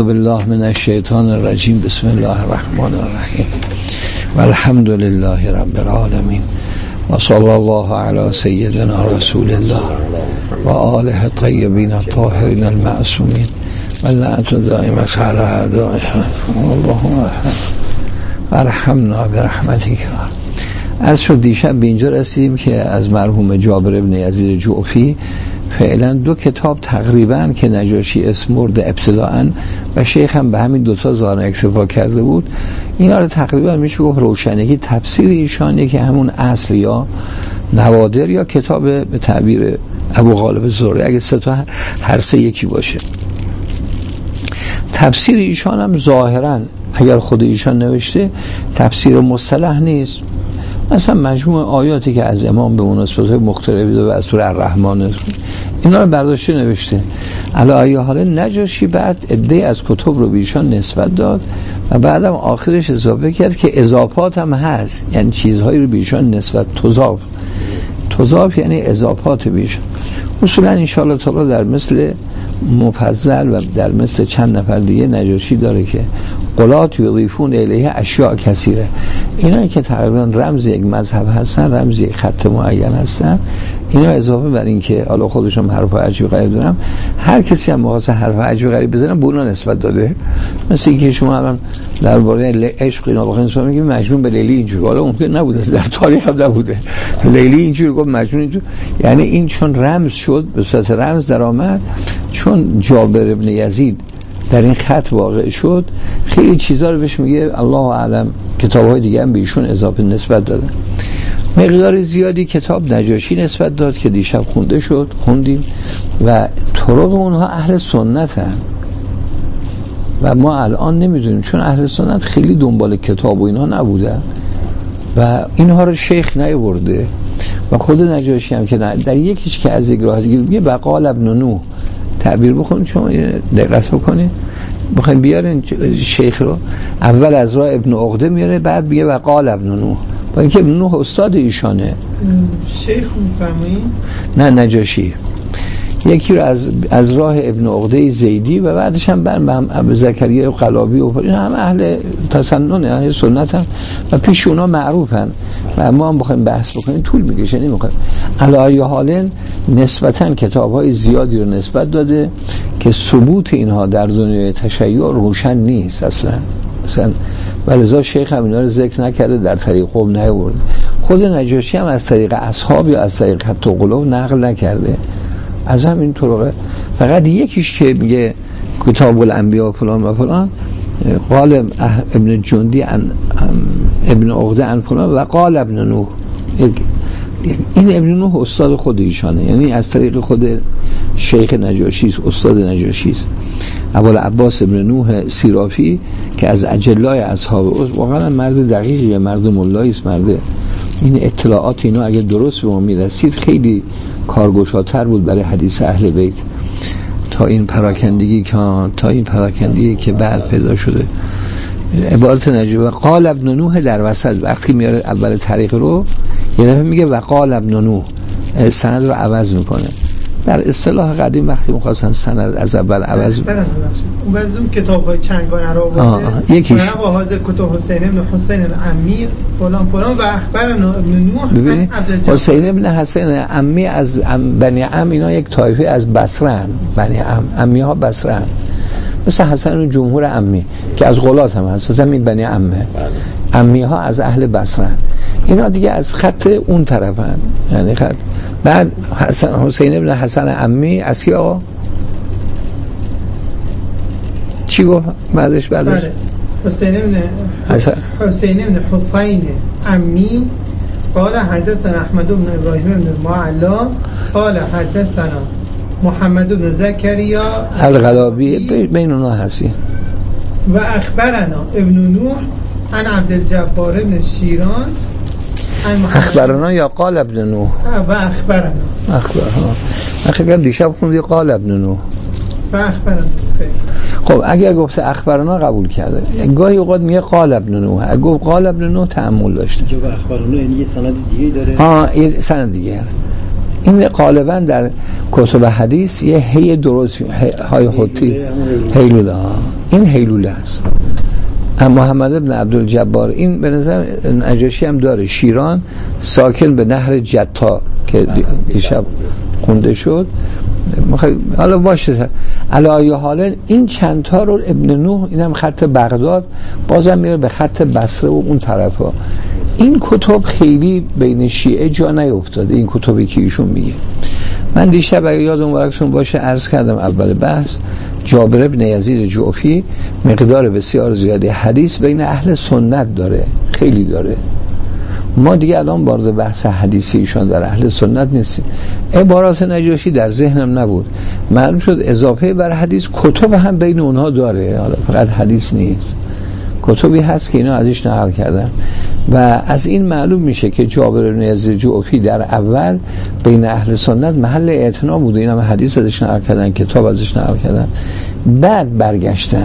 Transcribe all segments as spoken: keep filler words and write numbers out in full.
اعوذ بالله من الشیطان الرجیم. بسم الله الرحمن الرحیم و الحمد لله رب العالمین و صلی الله علی سیدنا رسول الله و آله الطیبین الطاهرین المعصومین و لعنت دائمة علی اعدائهم اللهم ارحمنا برحمتک. از شد دیشب به اینجا رسیدیم که از مرحوم جابر بن یزید جعفی فعلا دو کتاب تقریبا که نجاشی اسم برده ابتداءً و شیخ هم به همین دوتا ظاهرا اکتفا کرده بود، اینا رو تقریبا میشه گفت روشنگی تفسیر ایشانه که همون اصل یا نوادر یا کتاب به تعبیر ابو غالب زهری، اگه سه تا هر سه یکی باشه. تفسیر ایشان هم ظاهرا اگر خود ایشان نوشته تفسیر مصطلح نیست، مثلا مجموع آیاتی که از امام به مناسبت‌های مختلفی و از سوره الرحمن اینا رو برداشته نوشته. علی ای حال نجاشی بعد عده از کتب رو به ایشان نسبت داد و بعدم آخرش اضافه کرد که اضافات هم هست، یعنی چیزهایی رو به ایشان نسبت تضاف تضاف یعنی اضافات به ایشان. اصولا ان شاء الله تعالی در مثل مفضل و در مثل چند نفر دیگه نجاشی داره که قلات یضیفون الیه اشیاء کثیره، اینا که تقریبا رمز یک مذهب هستن، رمز یک خط معین هستن، اینا اضافه بر این که حالا خودشون حرف عجیب غریب دارن، هر کسی هم می‌خواد حرف عجیب غریب بزنه به اونا نسبت داده. مثل اینکه شما الان درباره عشق اینا بخواید شما میگید مجنون به لیلی اینجوری، حالا ممکن نبوده، در تاریخ هم نبوده لیلی اینجوری گفت مجنون اینجوری، یعنی این چون رمز شد به صورت رمز در آمد، چون جابر ابن یزید در این خط واقع شد، خیلی چیزا رو بهش میگه الله اعلم کتاب‌های دیگه هم به ایشون اضافه نسبت دادن. مقدار زیادی کتاب نجاشی نسبت داد که دیشب خونده شد، خوندیم و طرق اونها اهل سنتن و ما الان نمیدونیم، چون اهل سنت خیلی دنبال کتاب و اینها نبودن و اینها رو شیخ نیاورده و خود نجاشی هم که در یکیش که از یک راه دیگه میگه وقال ابن نوح تعبیر بخونید، شما دقت بکنید، بخواید بیارین شیخ رو اول از راه ابن عقده میاره، بعد میگه وقال ابن نوح، با اینکه ابن نوح استاد ایشانه. شیخ میفرمایید؟ نه نجاشی یکی رو از از راه ابن عقده زیدی و بعدش هم بر ابو زکریا قلابی و اینا هم اهل تسنن اهل سنت هم و پیش اونا معروفن و ما هم بخوایم بحث بکنیم طول میکشه، نمیخوایم. علی ای حال نسبتاً کتاب‌های زیادی رو نسبت داده که ثبوت اینها در دنیای تشیع روشن نیست اصلا اصلا ولذا شیخ هم اینا رو ذکر نکرده، در طریق قوم نیاورده. خود نجاشی هم از طریق اصحاب یا از طریق خط و قلوب نقل نکرده. از همین طرقه فقط یکیش که میگه کتاب الانبیاء و فلان و فلان قال ابن جندی عن ابن عقده عن فلان و قال ابن نوح، این ابن نوح استاد خود ایشانه، یعنی از طریق خود شیخ نجاشی است، استاد نجاشی است. ابوالعباس ابن نوح سیرافی که از اجلای اصحاب است، واقعا مرد دقیقیه، مرد مولایی است، مرد این اطلاعات اینا اگه درست به ما میرسید خیلی کارگشاتر بود برای حدیث اهل بیت تا این پراکندگی که تا این پراکندگی که بعد پیدا شده. عبارت نجاشی قال ابن نوح در وسط وقتی میاره اول طریق رو یه دفعه میگه وقال ابن نوح، سند رو عوض میکنه. در اصطلاح قدیم وقتی می‌خواستن سند از اول عوض اون بعضی اون کتاب‌های چنگانه رو آورده، یکیش و حاضر کتاب حسین ابن حسین عمی فلان فلان و اخبرنا ابن نوح. ببینید حسین ابن حسین عمی از بنی عم، اینا یک طایفه از بصره، بنی عم عمی ها بصره، مثل حسن جمهور عمی که از غلات هم هست، زمین بنی عمه، عمی ها از اهل بصره، اینا دیگه از خط اون طرفن، یعنی خط. بعد حسن حسین ابن حسن عمی از کی آقا چی گفت بعدش؟ بعدش حسین ابن حسن حسین ابن حسین عمی قال حدثنا احمد بن ابراهیم بن المعلا قال حدثنا محمد بن زکریا القلابی، بین اونها هستی. و اخبرنا ابن نوح عن عبد الجبار بن شیران اخبرنا یا قال ابن نوح و اخبرنا اخبرنا اخبرنا دیشب خوندی قال ابن نوح و اخبرنا. خب اگر گفته اخبرنا قبول کرده، گاهی اوقات میگه قال ابن نوح، اگه گفت قال ابن نوح تأمل داشته. جو اخبرنا یعنی یه سند دیگه داره، ها یه سند دیگه. این غالبا در کتب حدیث یه هی درست های خطی هیلوده ها این هیلوله است. محمد ابن عبدالجبار این به نظر نجاشی هم داره، شیران، ساکن به نهر جتا که دیشب خونده شد. حالا باشه علایه حالا این چند تا رو ابن نوح، اینم خط بغداد، بازم میره به خط بصره و اون طرفا. این کتب خیلی بین شیعه جا نیفتاده، این کتبی که ایشون میگه. من دیشب اگه یادم برکتون باشه عرض کردم اول بحث، جابر بن یزید جعفی مقدار بسیار زیادی حدیث بین اهل سنت داره، خیلی داره. ما دیگه الان وارد بحث حدیثی ایشان در اهل سنت نیستیم. عبارات نجاشی در ذهنم نبود، معلوم شد اضافه بر حدیث کتب هم بین اونها داره، حالا فقط حدیث نیست، کتبی هست که اینا ازش نقل کردن و از این معلوم میشه که جابر بن یزید جعفی در اول بین اهل سنت محل اعتنا بوده، اینا حدیث ازش نقل کردن، کتاب ازش نقل کردن، بعد برگشتن.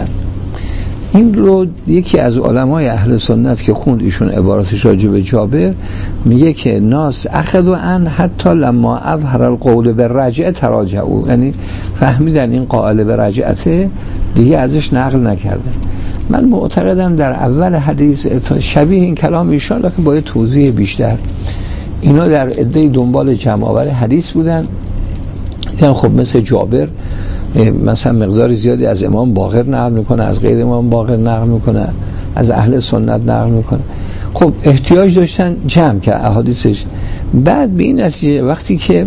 این رو یکی از علمای اهل سنت که خوند ایشون عباراتش راجع به جابر میگه که ناس اخذوا عن حتی لما اظهر القول بالرجعه تراجعوا، یعنی فهمیدن این قائل به رجعته دیگه ازش نقل نکردن. من معتقدم در اول حدیث شبیه این کلام ایشان که باید توضیح بیشتر. اینا در عده دنبال جمع‌آور حدیث بودن، یعنی خب مثل جابر مثلا مقدار زیادی از امام باقر نقل میکنه، از غیر امام باقر نقل میکنه، از اهل سنت نقل میکنه. خب احتیاج داشتن جمع که احادیثش. بعد به این نتیجه وقتی که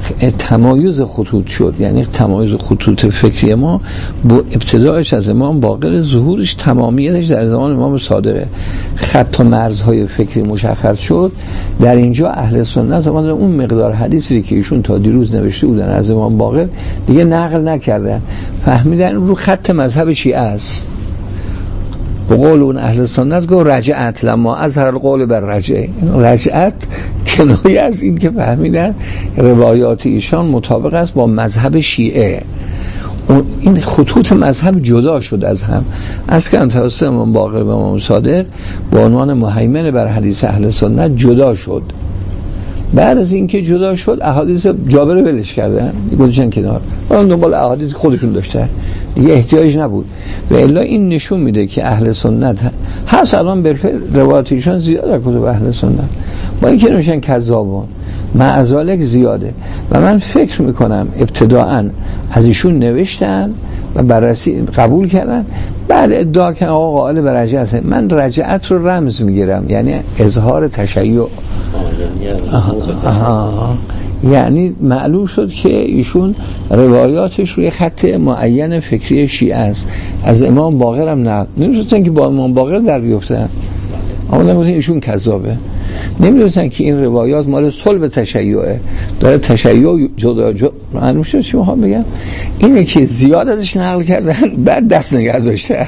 تمایز خطوط شد، یعنی تمایز خطوط فکری ما با ابتدایش از امام باقر، ظهورش تمامیتش در زمان امام صادقه، خط و مرزهای فکری مشخص شد، در اینجا اهل سنت اومدن اون مقدار حدیثی که ایشون تا دیروز نوشته بودن از امام باقر دیگه نقل نکردن، فهمیدن رو خط مذهب شیعه است. به قول اون اهل سنت گفت رجعت لما اظهر القول بر رجعه، رجعت کنایه از این که فهمیدن روایات ایشان مطابق است با مذهب شیعه. این خطوط مذهب جدا شد از هم، از که توسط امام باقر و امام صادق به عنوان مهیمن بر حدیث اهل سنت جدا شد. بعد از اینکه جدا شد احادیث جابر رو ولش کردن، گذاشتن کنار، اون دنبال احادیث خودشون داشتن، دیگه احتیاج نبود. و الا این نشون میده که اهل سنت هست الان بالفعل روایات ایشان زیاد در کتب اهل سنت، با اینکه نمیشن کذابون معذالک زیاده. و من فکر میکنم ابتداعا از ایشون نوشتن و بررسی قبول کردن، بعد ادعا کردن آقا قائل به رجعت. من رجعت رو رمز میگیرم، یعنی اظهار تشیع. آها. آها. یعنی معلوم شد که ایشون روایاتش روی خط معین فکری شیعه است. از امام باقر هم نه، نمی‌دونستن که با امام باقر در بیفتن، اما نمی‌دونستن ایشون کذابه، نمی‌دونستن که این روایات مال صلب تشیعه، داره تشیع جدا جدا. معلوم شد چی می‌خوام بگم، اینه که زیاد ازش نقل کردن بعد دست نگه داشتن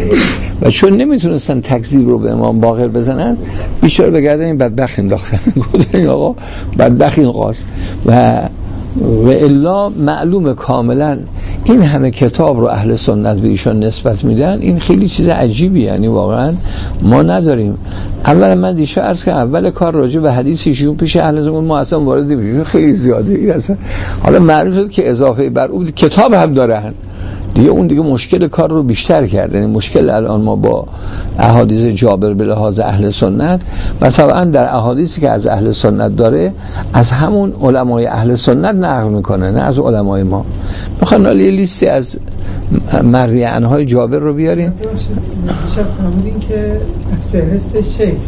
و چون نمیتونستن تکذیب رو به امام باقر بزنن بیچاره به گردن این بدبخت انداختن، گفتن آقا بدبخت این قاس. و و الا معلومه کاملا این همه کتاب رو اهل سنت به ایشان نسبت میدن، این خیلی چیز عجیبی، یعنی واقعا ما نداریم. اولا من دیشب عرض که اول کار راجع به حدیث ایشون پیش اهل سنت ما اصلا وارد نمیشیم، خیلی زیاده این اصلا. حالا معلوم شد که اضافه بر اون کتاب هم دارن دیگه، اون دیگه مشکل کار رو بیشتر کرد. یعنی مشکل الان ما با احادیث جابر به لحاظ اهل سنت و طبعا در احادیثی که از اهل سنت داره از همون علمای اهل سنت نقل میکنه، نه از علمای ما. میخوان یه لیستی از مرویانهای جابر رو بیاریم. شب فهمیدین که از فهرست شیخ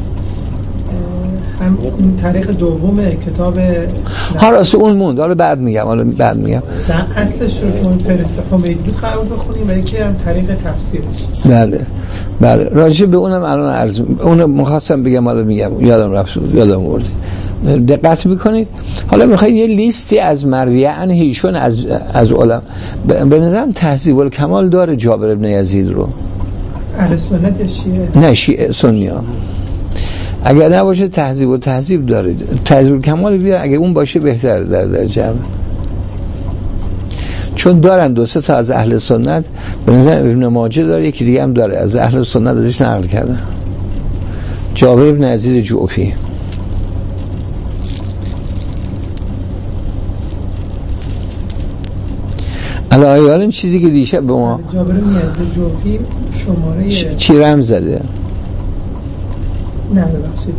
هم این تاریخ دوم کتاب ها راست اون موند، حالا بعد میگم حالا بعد میگم در اصلش رو اون فهرست حمید بود قرار بخونیم و یکی هم تاریخ تفسیر. بله بله راجع به اونم الان عرض اونم می‌خواستم بگم، حالا میگم یادم رفت یادم آورد. دقت میکنید. حالا میخواید یه لیستی از مرویان ایشون از از علما، به نظرم تهذیب الکمال داره جابر بن یزید رو. اهل سنت شیعه؟ نه شیعه سنی‌ها. اگر نباشه تهذیب و تهذیب داره، تهذیب الکمال بیار، اگه اون باشه بهتر در در جمع، چون دارن دو سه تا از اهل سنت. به نظر ابن ماجه داره، یکی دیگه هم داره از اهل سنت ازش نقل کردن، جابر بن یزید جعفی. علاوه بر این چیزی که دیشب به ما جابر بن یزدجوفی شماره چ... چی رمز زده؟ نه ببخشید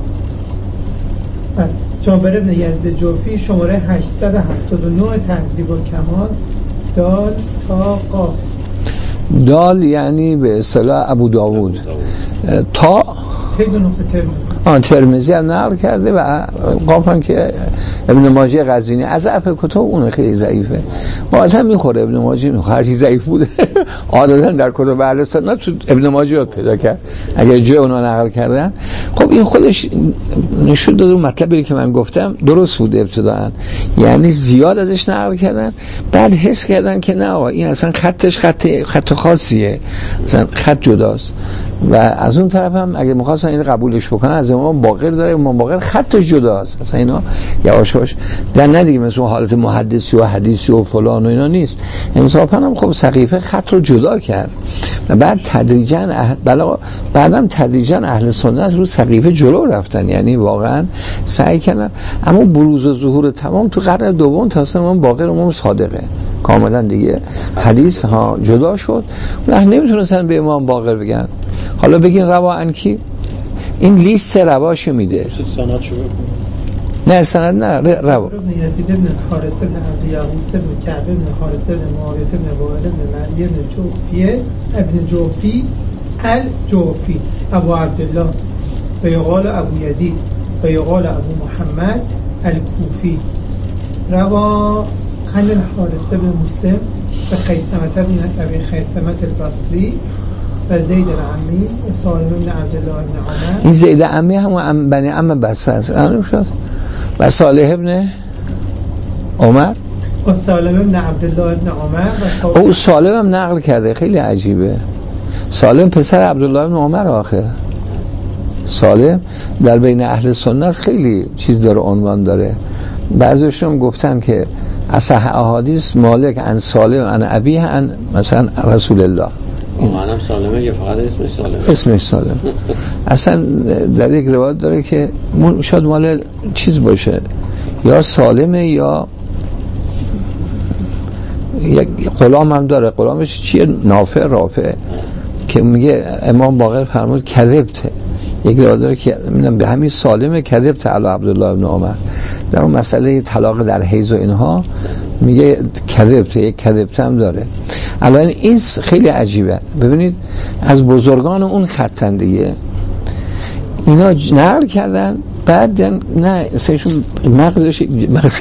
جابر بن یزدجوفی شماره هشتصد و هفتاد و نه تهذیب الکمال دال تا قاف. دال یعنی به اصطلاح ابو داوود، تا تیدو نقطه ترمزی آن ترمزی هم نقل کرده و قاف هم که ابن ماجه قزوینی. از اپ کتب اون خیلی ضعیفه، واضحا میخوره ابن ماجه میخوره، هر چی ضعیف بوده عادتا در کتب اهل سنت تو ابن ماجه یاد پیدا کرد اگر جای اونا نقل کردن. خب این خودش نشون داده مطلبی که من گفتم درست بود ابتداً، یعنی زیاد ازش نقل کردن، بعد حس کردن که نه آقا این اصلا خطش خط خط خاصیه، اصلا خط جداست. و از اون طرف هم اگه می‌خواستن این قبولش بکنن از امام باقر داره، امام باقر خطش جداست، اصلا اینا یواش یواش در ندیگه مثل حالت محدثی و حدیثی و فلان و اینا نیست. انصافا هم خب سقیفه خط رو جدا کرد و بعد تدریجاً اهل بلا بعدم تدریجاً اهل سنت رو سقیفه جلو رفتن، یعنی واقعا سعی کردن. اما بروز و ظهور تمام تو قرن دوم تا اصلا امام باقر امام صادقه کاملا دیگه حدیث ها جدا شد و نمیتونستن به امام باقر بگن حالا بگین روا انکی، این لیست رواشو میده. سند شو نه سند نه روا. ابن یزید بن حارث بن عبد یغوث بن کعب بن حارث بن معاویه بن وائل بن مری بن جوفی ابن جوفی الجوفی ابو عبدالله و یقال ابو یزید و یقال ابو محمد الکوفی. روا عن الحارث بن مسلم و خیثمه بن ابی خیثمه البصری و زید العمی و سالم بن عبدالله بن عمر. این زید العمی هم بنی عم بسته است آنو شد و صالح ابن عمر و سالم بن عبدالله بن عمر. او سالم هم نقل کرده، خیلی عجیبه. سالم پسر عبدالله بن عمر آخر. سالم در بین اهل سنت خیلی چیز داره، عنوان داره. بعضیشون گفتن که اصح احادیث مالک عن سالم عن ابیه عن مثلا رسول الله. منم سالمه یا فقط اسمش سالمه؟ اسمش سالم. اصلا در یک روایت داره که شاید مال چیز باشه، یا سالمه یا یک غلام هم داره، غلامش چیه؟ نافع رافع، که میگه امام باقر فرمود کذبته. یک روایت داره که میدونم به همین سالمه کذبته علی عبدالله بن عمر. در اون مسئله طلاق در حیض و اینها میگه کذبته، یک کذبته هم داره. الان این خیلی عجیبه. ببینید از بزرگان اون خطن دیگه اینا نقل کردن، بعد نه سهشون مغزش مغز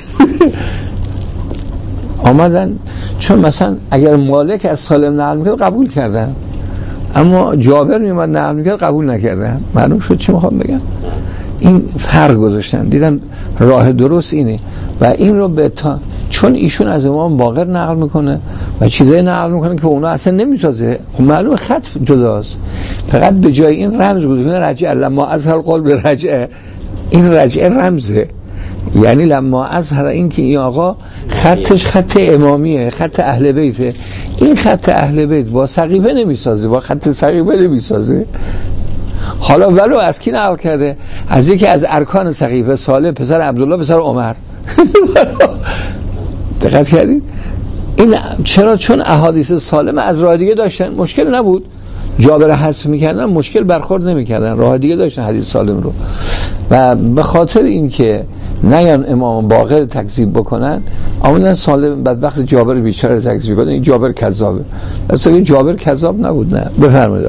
آمدن، چون مثلا اگر مالک از سالم نقل میکرد قبول کردن، اما جابر میومد نقل میکرد قبول نکردن. معلوم شد چی میخوام بگم؟ این فرق گذاشتن، دیدن راه درست اینه و این رو به تا چون ایشون از امام باقر نقل میکنه و چیزایی نقل میکنه که اونا اصلا نمیسازه، خب معلومه خط جداست، فقط به جای این رمز گذاشتن رجع لما اظهر قول به رجع، این رجع رمزه، یعنی لما اظهر این که این آقا خطش خط امامیه، خط اهل بیته، این خط اهل بیت با سقیفه نمیسازه، با خط سقیفه نمیسازه. حالا ولو از کی نقل کرده؟ از یکی از ارکان سقیفه، صالح پسر عبدالله پسر عمر. دقت کردید؟ این چرا؟ چون احادیث سالمه از راه دیگه داشتن، مشکل نبود، جابر حذف میکردن مشکل برخورد نمیکردن، راه دیگه داشتن حدیث سالم رو. و به خاطر این که نیان امام باقر تکذیب بکنن، آمدن سالم بدبخت جابر بیچاره تکذیب کنن، این جابر کذابه. اصلا این جابر کذاب نبود. نه بفرمایید.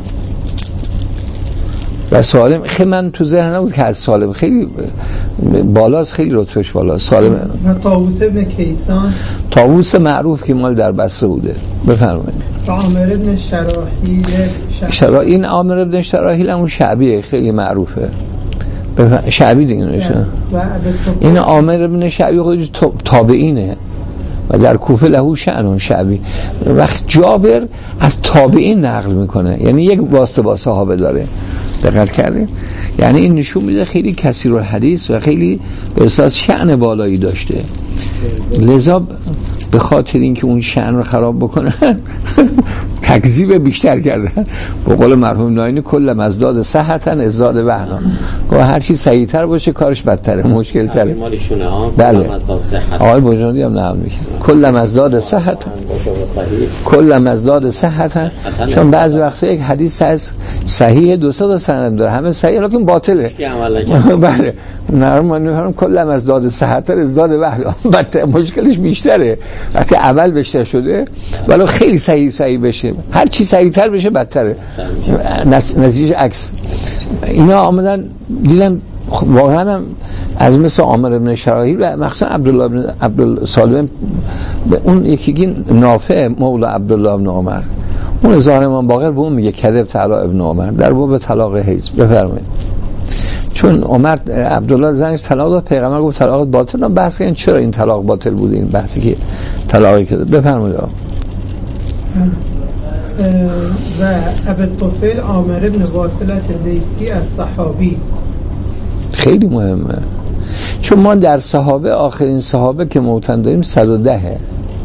و سالم خیلی من تو ذهن نبود که از سالم خیلی بالاست، خیلی رتبهش بالاست. سالم و طاووس ابن کیسان، طاووس معروف که مال در بصره بوده. بفرمایید. و عامر ابن شراحیل شرا این عامر ابن شراحیل همون شعبیه، خیلی معروفه. بفرمایید. شعبی دیگه نشه. این عامر ابن شعبی خودش تابعینه و در کوفه لهو شأن شعبی. وقت جابر از تابعین نقل میکنه، یعنی یک واسطه با صحابه داره. دقت کردید؟ یعنی این نشون میده خیلی کثیر الحدیث و خیلی به اساس شأن بالایی داشته. لذا به خاطر اینکه اون شأن رو خراب بکنن تکذیب بیشتر کردن. به قول مرحوم ناینی کل مزداد صحتن ازداد وهنا، گفت هر چی صحیح تر باشه کارش بدتره، مشکل تره. مالیشونه ها بله. مزداد صحت. آقای بجنودی هم نقل میکنه کل مزداد صحتن کل مزداد صحتن، چون بعضی وقتا یک حدیث از صحیح دو تا سند داره، همه صحیح لیکن باطله. بله نرم من کل مزداد صحتن ازداد وهنا، بدتر مشکلش بیشتره وقتی اول بیشتر شده ولی خیلی صحیح صحیح بشه، هر چی صحیح تر بشه بدتره، نتیجه عکس. اینا آمدن دیدم واقعا هم از مثل عامر ابن شراحیل و مخصوصا عبدالله ابن عبدالسالم، به اون یکی نافع مولا عبدالله ابن عمر، اون ظاهر امام باقر به اون میگه کذب تعالی ابن عمر در باب طلاق حیض. بفرمایید. چون عمر عبدالله زنش طلاق داد، پیغمبر گفت طلاق باطل، نه بحث کردن چرا این طلاق باطل بود، این بحثی که طلاقی که بفرمایید. و ابو طفیل عامر ابن واصلة لیثی از صحابی. خیلی مهمه، چون ما در صحابه آخرین صحابه که موتن داریم صد و ده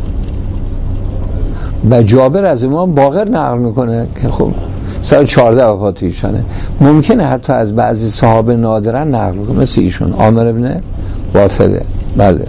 و جابر از امام باقر نقل میکنه که خب صد و چهارده وفات ایشانه، ممکنه حتی از بعضی صحابه نادرن نقل کنه مثل ایشون عامر ابن واصله. بله.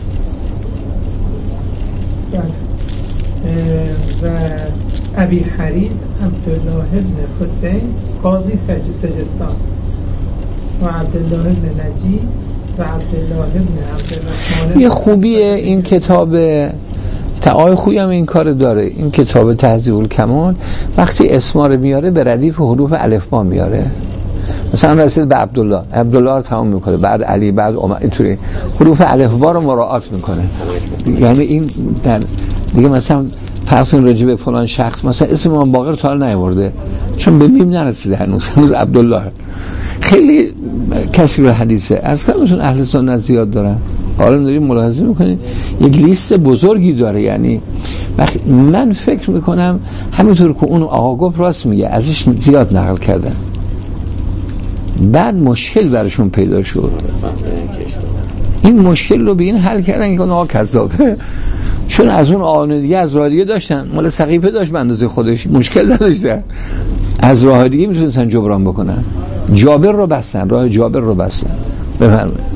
و ابی حریز عبدالله ابن حسین قاضی سجستان و عبدالله ابن نجی و عبدالله ابن عبدالرحمن. یه خوبیه این کتاب تعای خوبی هم این کار داره، این کتاب تهذیب الکمال وقتی اسما رو میاره به ردیف حروف الفبا میاره، مثلا رسید به عبدالله، عبدالله رو تمام میکنه، بعد علی، بعد عمر، اینطوری حروف الفبا رو مراعات میکنه. یعنی این در دیگه مثلا فرض راجع به فلان شخص مثلا اسم امام باقر تا حالا نیاورده چون به میم نرسیده هنوز، هنوز عبدالله. خیلی کسی رو حدیثه از کلمتون اهل سنت زیاد دارن، حالا داریم ملاحظه میکنید یک لیست بزرگی داره. یعنی من فکر میکنم همینطور که اون آقا گفت راست میگه، ازش زیاد نقل کردن، بعد مشکل برشون پیدا شد، این مشکل رو به این حل کردن که اون آقا کذابه، چون از اون آن دیگه از راه دیگه داشتن، مال سقیفه داشت به اندازه خودش، مشکل نداشتن، از راه دیگه میتونستن جبران بکنن. جابر رو بستن، راه جابر رو بستن. بفرمایید.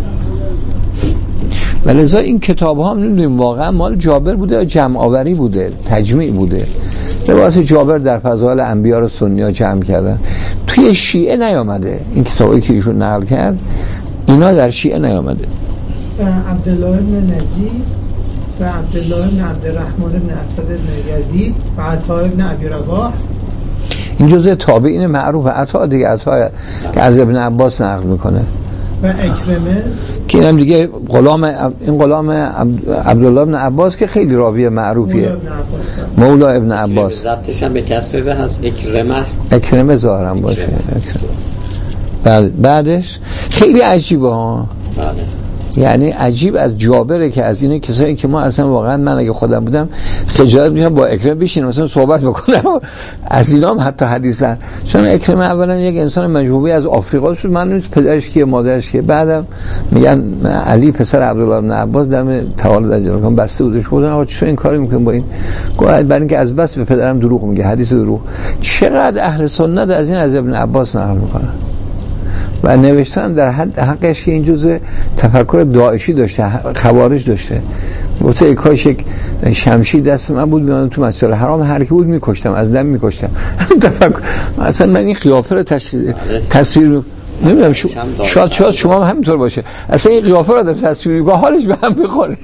ولذا این کتاب ها هم نمیدونیم واقعا مال جابر بوده یا جمع آوری بوده، تجمیع بوده. روایت جابر در فضائل انبیا رو سنی‌ها جمع کردن، توی شیعه نیامده. این کتابی که ایشون نقل کرد اینا در شیعه نیامده. عبدالله بن نجی و عبدالله بن عبدالرحمن بن اسد بن یزید و عطا بن ابی رباح، این جزء تابعین معروف عطا دیگه، عطا که از ابن عباس نقل میکنه. و اکرمه که اینم دیگه غلام این غلام عبدالله ابن عباس که خیلی راوی معروفیه، مولا ابن عباس. ضبطش هم به کسره هست اکرمه، اکرمه ظاهرا باشه. بعد بعدش خیلی عجیبه ها. بله. یعنی عجیب از جابره که از اینه کسایی که ما اصلا واقعا من اگه خودم بودم خجالت میشم با اکرم بشینم مثلا صحبت بکنم از اینا هم حتی حدیثن، چون اکرم اولا یک انسان مجهولی از آفریقا شد، من نیست پدرش کیه مادرش کیه، بعدم میگن علی پسر عبدالله بن عباس دم توالد اجرکان بسته بودش، گفتن آقا چرا این کارو میکنین با این، گفت برای اینکه از بس به پدرم دروغ میگه، حدیث دروغ. چقدر اهل سنت از این از ابن عباس نقل میکنن و نوشتن در حد حقش که این جزء تفکر داعشی داشته، خوارج داشته. گفته ای کاش یک شمشیر دست من بود میان تو مسجد الحرام هر کی بود میکشتم، از دم میکشتم. تفکر اصلا من این قیافه رو تصویر نمیدونم شو... شاید شاید شما هم همینطور باشه، اصلا این قیافه رو آدم تصویر میکنه حالش به هم میخوره.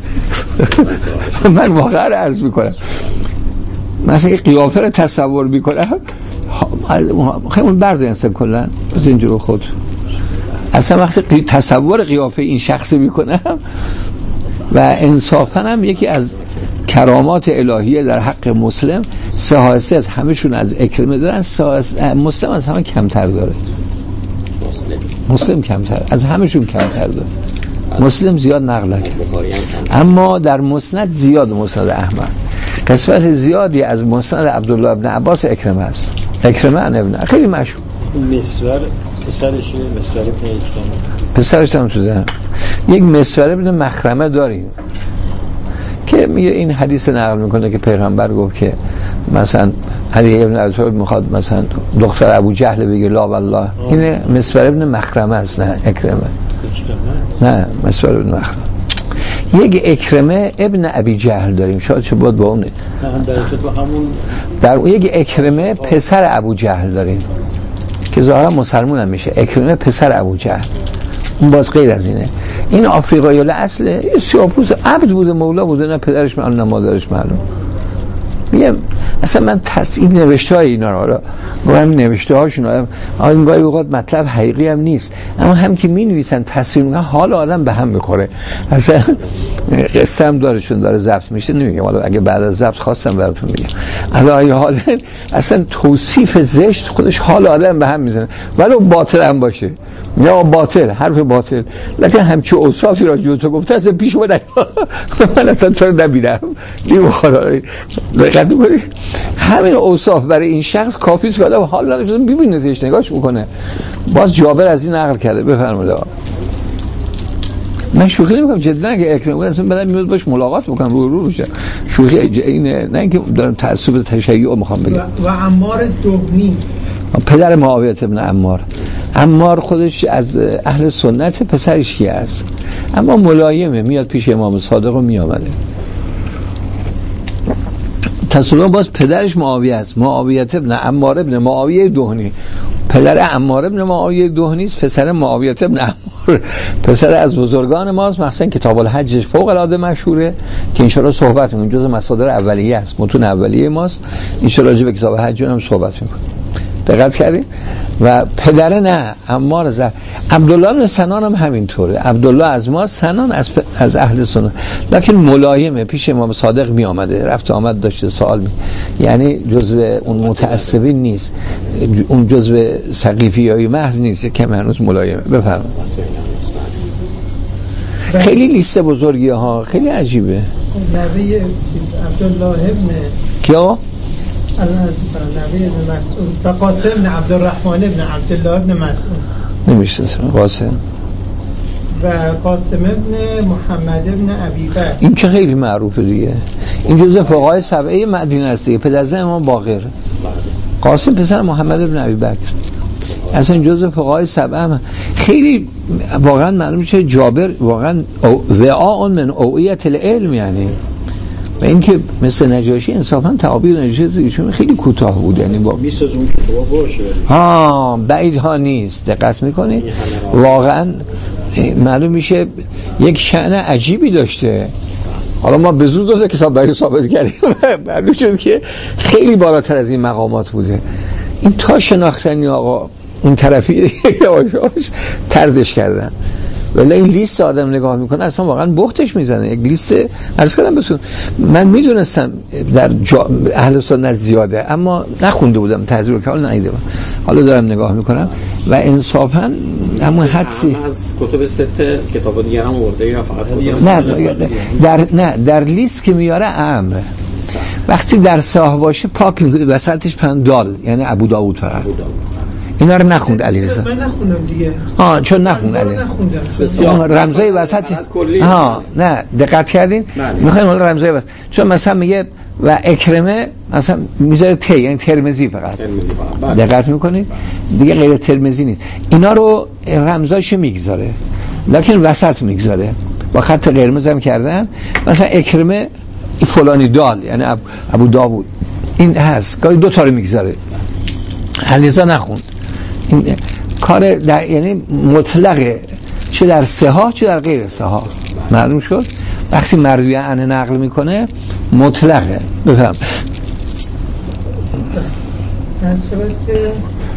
من واقعا عرض میکنم مثلا این قیافه رو تصور میکنم خیلی برده انسان کلن از اینجور خود اصلا وقتی تصور قیافه این شخص میکنم و انصافا هم یکی از کرامات الهیه در حق مسلم سهاست همشون از اکرمه دارن، مسلم از همه کمتر داره، مسلم مسلم کمتر از همشون کمتر داره، مسلم زیاد نقل کرد اما در مسند زیاد، مسند احمد قسمت زیادی از مسند عبدالله ابن عباس اکرمه است، اکرمه ابن خیلی مشهور. مسور پسرش مسور ابن اکرمه پسرش هم تو ذهن یک مسور ابن مخرمه داریم که میگه این حدیث نقل میکنه که پیغمبر گفت که مثلا علی ابن ابی طالب میخواد مثلا دختر ابو جهل بگه لا والله، اینه مسور ابن مخرمه است، نه اکرمه، نه مسور ابن مخرمه. یک اکرمه ابن ابی جهل داریم، شاید چه بود با اونه، در یک اکرمه پسر ابو جهل داریم که ظاهرا مسلمان هم میشه، اکرمه پسر ابو جهل، اون باز غیر از اینه. این آفریقایی الاصله، یه سیاپوس عبد بوده، مولا بوده، نه پدرش معلوم نه مادرش معلوم. میگم اصلا من تصدیق نوشته های اینا رو، حالا گفتم نوشته هاشون این گاهی اوقات مطلب حقیقی هم نیست، اما هم که می نویسن تصویر میکنن حال آدم به هم میخوره. اصلا قصه هم داره، چون داره ضبط میشه نمیگم، حالا اگه بعد از ضبط خواستم براتون بگم. علاوه حال اصلا توصیف زشت خودش حال آدم به هم میزنه، ولی باطل هم باشه یا باطل، حرف باطل، لکن همچه اوصافی را جو تو گفته اصلا پیش اومد من اصلا تو رو نبینم نیم خدا دقت کنید. همین اوصاف برای این شخص کافی است که آدم حال نداره ببینیدش، نگاهش بکنه. باز جابر از این نقل کرده. بفرمایید. من شوخی نمی‌کنم، جدا اگه اکرام اصلا بدم میاد باش ملاقات بکنم، رو رو بشه. شوخی اینه، نه اینکه دارم تعصب تشیع میخوام بگم. و عمار دهنی، پدر معاویه ابن عمار. عمار خودش از اهل سنت، پسر شیعه است، اما ملایمه، میاد پیش امام صادق و میامده. تصور باز پدرش معاویه است، معاویه ابن عمار ابن معاویه دهنی. پدر عمار ابن معاویه دهنی است، پسر معاویه ابن عمار، پسر از بزرگان ماست. مثلا کتاب الحجش فوق العاده مشهوره که ان شاء الله صحبت می‌کنیم، جزء مصادر اولیه است، متون اولیه ماست، ان شاء الله راجع به کتاب حج هم صحبت می‌کنیم. دقت کردیم؟ و پدر نه عمار ز عبدالله بن سنان هم همینطوره، عبدالله از ما، سنان از پ... از اهل سنت، لکن ملایمه، پیش امام صادق می آمده، رفت آمد داشته، سوال می، یعنی جزو اون متعصبین نیست، اون جزو سقیفیای محض نیست، که هنوز ملایمه. بفرمایید. خیلی لیست بزرگی ها، خیلی عجیبه. نبی عبدالله ابن کیا؟ نبی ابن مسعود و قاسم ابن عبدالرحمن ابن عبدالله ابن مسعود نمیشه قاسم و قاسم ابن محمد ابن ابی بکر. این که خیلی معروفه دیگه، این جزء فقهای سبعه مدینه است دیگه، پدر امام باقر. قاسم پسر محمد ابن ابی بکر، اصلا جزء فقهای سبعه هم. خیلی واقعا معلوم میشه جابر واقعا وعاء من اوعیة العلم، یعنی و اینکه مثل نجاشی انصافا تعابیر نجاشی ایشون خیلی کوتاه بود، یعنی با میسازون کتاب باشه ها بعید ها نیست. دقت میکنید واقعا معلوم میشه یک شأن عجیبی داشته. حالا ما به زور دو تا کتاب برای ثابت کردیم، معلوم شد که خیلی بالاتر از این مقامات بوده. این تا شناختنی آقا این طرفی طردش کردن، ولی این لیست آدم نگاه میکنه اصلا واقعا بختش میزنه. یک لیست عرض کردم بهتون، من میدونستم در جا... اهل سنت زیاده، اما نخونده بودم، تحضیر که حالا ندیدم، حالا دارم نگاه میکنم و انصافا همون حدسی از کتب ست کتاب دیگه هم آورده یا فقط نه در نه در لیست که میاره اعم، وقتی در صاحب باشه پاک میکنه، وسطش پن دال، یعنی ابو داوود فقط. اینا رو نخوند علیرضا. من نخوندم دیگه. آه چون نخوند علی. نخوندم. رمزای وسط. ها نه دقت کردین؟ میخوایم حالا رمزای وسط. چون مثلا میگه و اکرمه مثلا میذاره ت، یعنی ترمذی فقط. ترمذی فقط. دقت میکنید؟ دیگه غیر ترمذی نیست. اینا رو رمزاشو میگذاره. لکن وسط میگذاره. با خط قرمز هم کردن. مثلا اکرمه فلانی دال، یعنی ابو داوود. این هست. گاهی دو تا رو میگذاره. علیرضا نخوند. این کار در یعنی مطلقه، چه در صحاح چه در غیر صحاح. معلوم شد وقتی مرویه عنه نقل میکنه مطلقه. بفهم که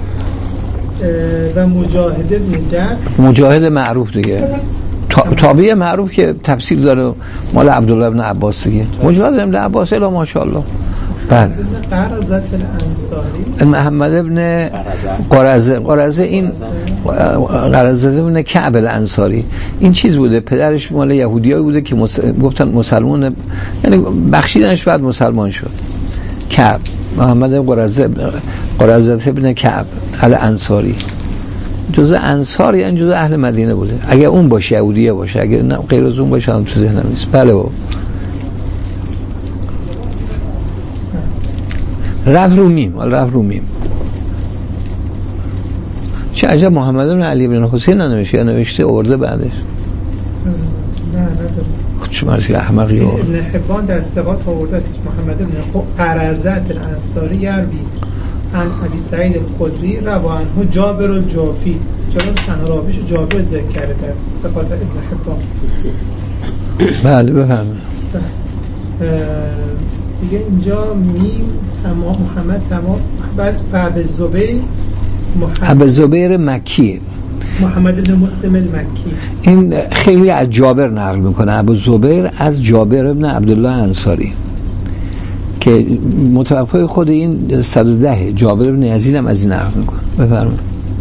و مجاهد بن جعفر، مجاهد معروف دیگه، تابعی معروف که تفسیر داره، مال عبدالله ابن عباس دیگه. مجاهد ابن عباس الا ماشاءالله. بله. قرزه الانصاری، محمد ابن قرزه، قرزه این قرزه ابن کعب الانصاری، این چیز بوده، پدرش مال یهودیایی بوده که مس... گفتن مسلمان، یعنی بخشیدنش بعد مسلمان شد. کعب، محمد ابن قرزه قرزه ابن کعب الانصاری، جزء انصار، یعنی جزء اهل مدینه بوده. اگه اون باشه یهودیه باشه، اگه نه غیر از اون باشه هم تو ذهنم نیست. بله بابا. رفت رو میم رفت رو میم چه عجب محمد بن علی بن حسین ننوشته یا نوشته آورده بعدش؟ نه نداره. چه مرسی احمقی ها. ابن حبان در ثقات آورده محمد بن قرزة الانصاری یروی عن ابی سعید الخدری رواه عنه جابر الجعفی. جابر تنها راویش جابر ذکر کرده در ثقات ابن حبان. بله بفرمایید. دیگه اینجا میم تمام محمد تمام بعد ابو زبیر ابو زبیر مکی محمد بن مسلم المکی این خیلی از جابر نقل میکنه. ابو زبیر از جابر ابن عبدالله انصاری که متوفای خود این صد و ده جابر ابن یزید هم از این نقل میکنه. بفرمایید.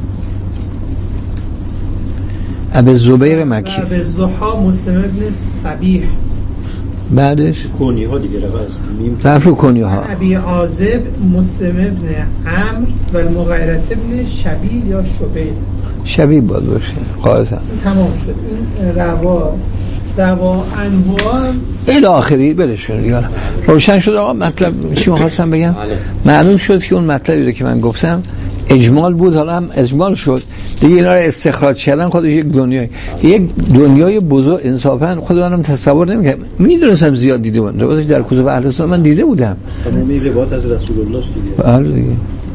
ابو زبیر مکی ابو زحا مسلم ابن صبیح بعدش کنی ها دیگه رفت رفت رو کنی ها ابی عازب مسلم ابن عمرو و المغیرة ابن شبیل یا شبیل شبیه باید باشه قاعدتا تمام شد. این روا روا انواع الی آخری بلش کنید. روشن شد آقا مطلب چی می‌خواستم بگم؟ معلوم شد که اون مطلبی رو که من گفتم اجمال بود، حالا هم اجمال شد دیگه. اینا رو استخراج کردن خودش یک دنیای یک دنیای بزرگ انصافا خود منم تصور نمی‌کردم. میدونستم زیاد دیده بودم درست در کتب اهل سنت من دیده بودم تمامی روایات از رسول الله دیگه. بله دیگه.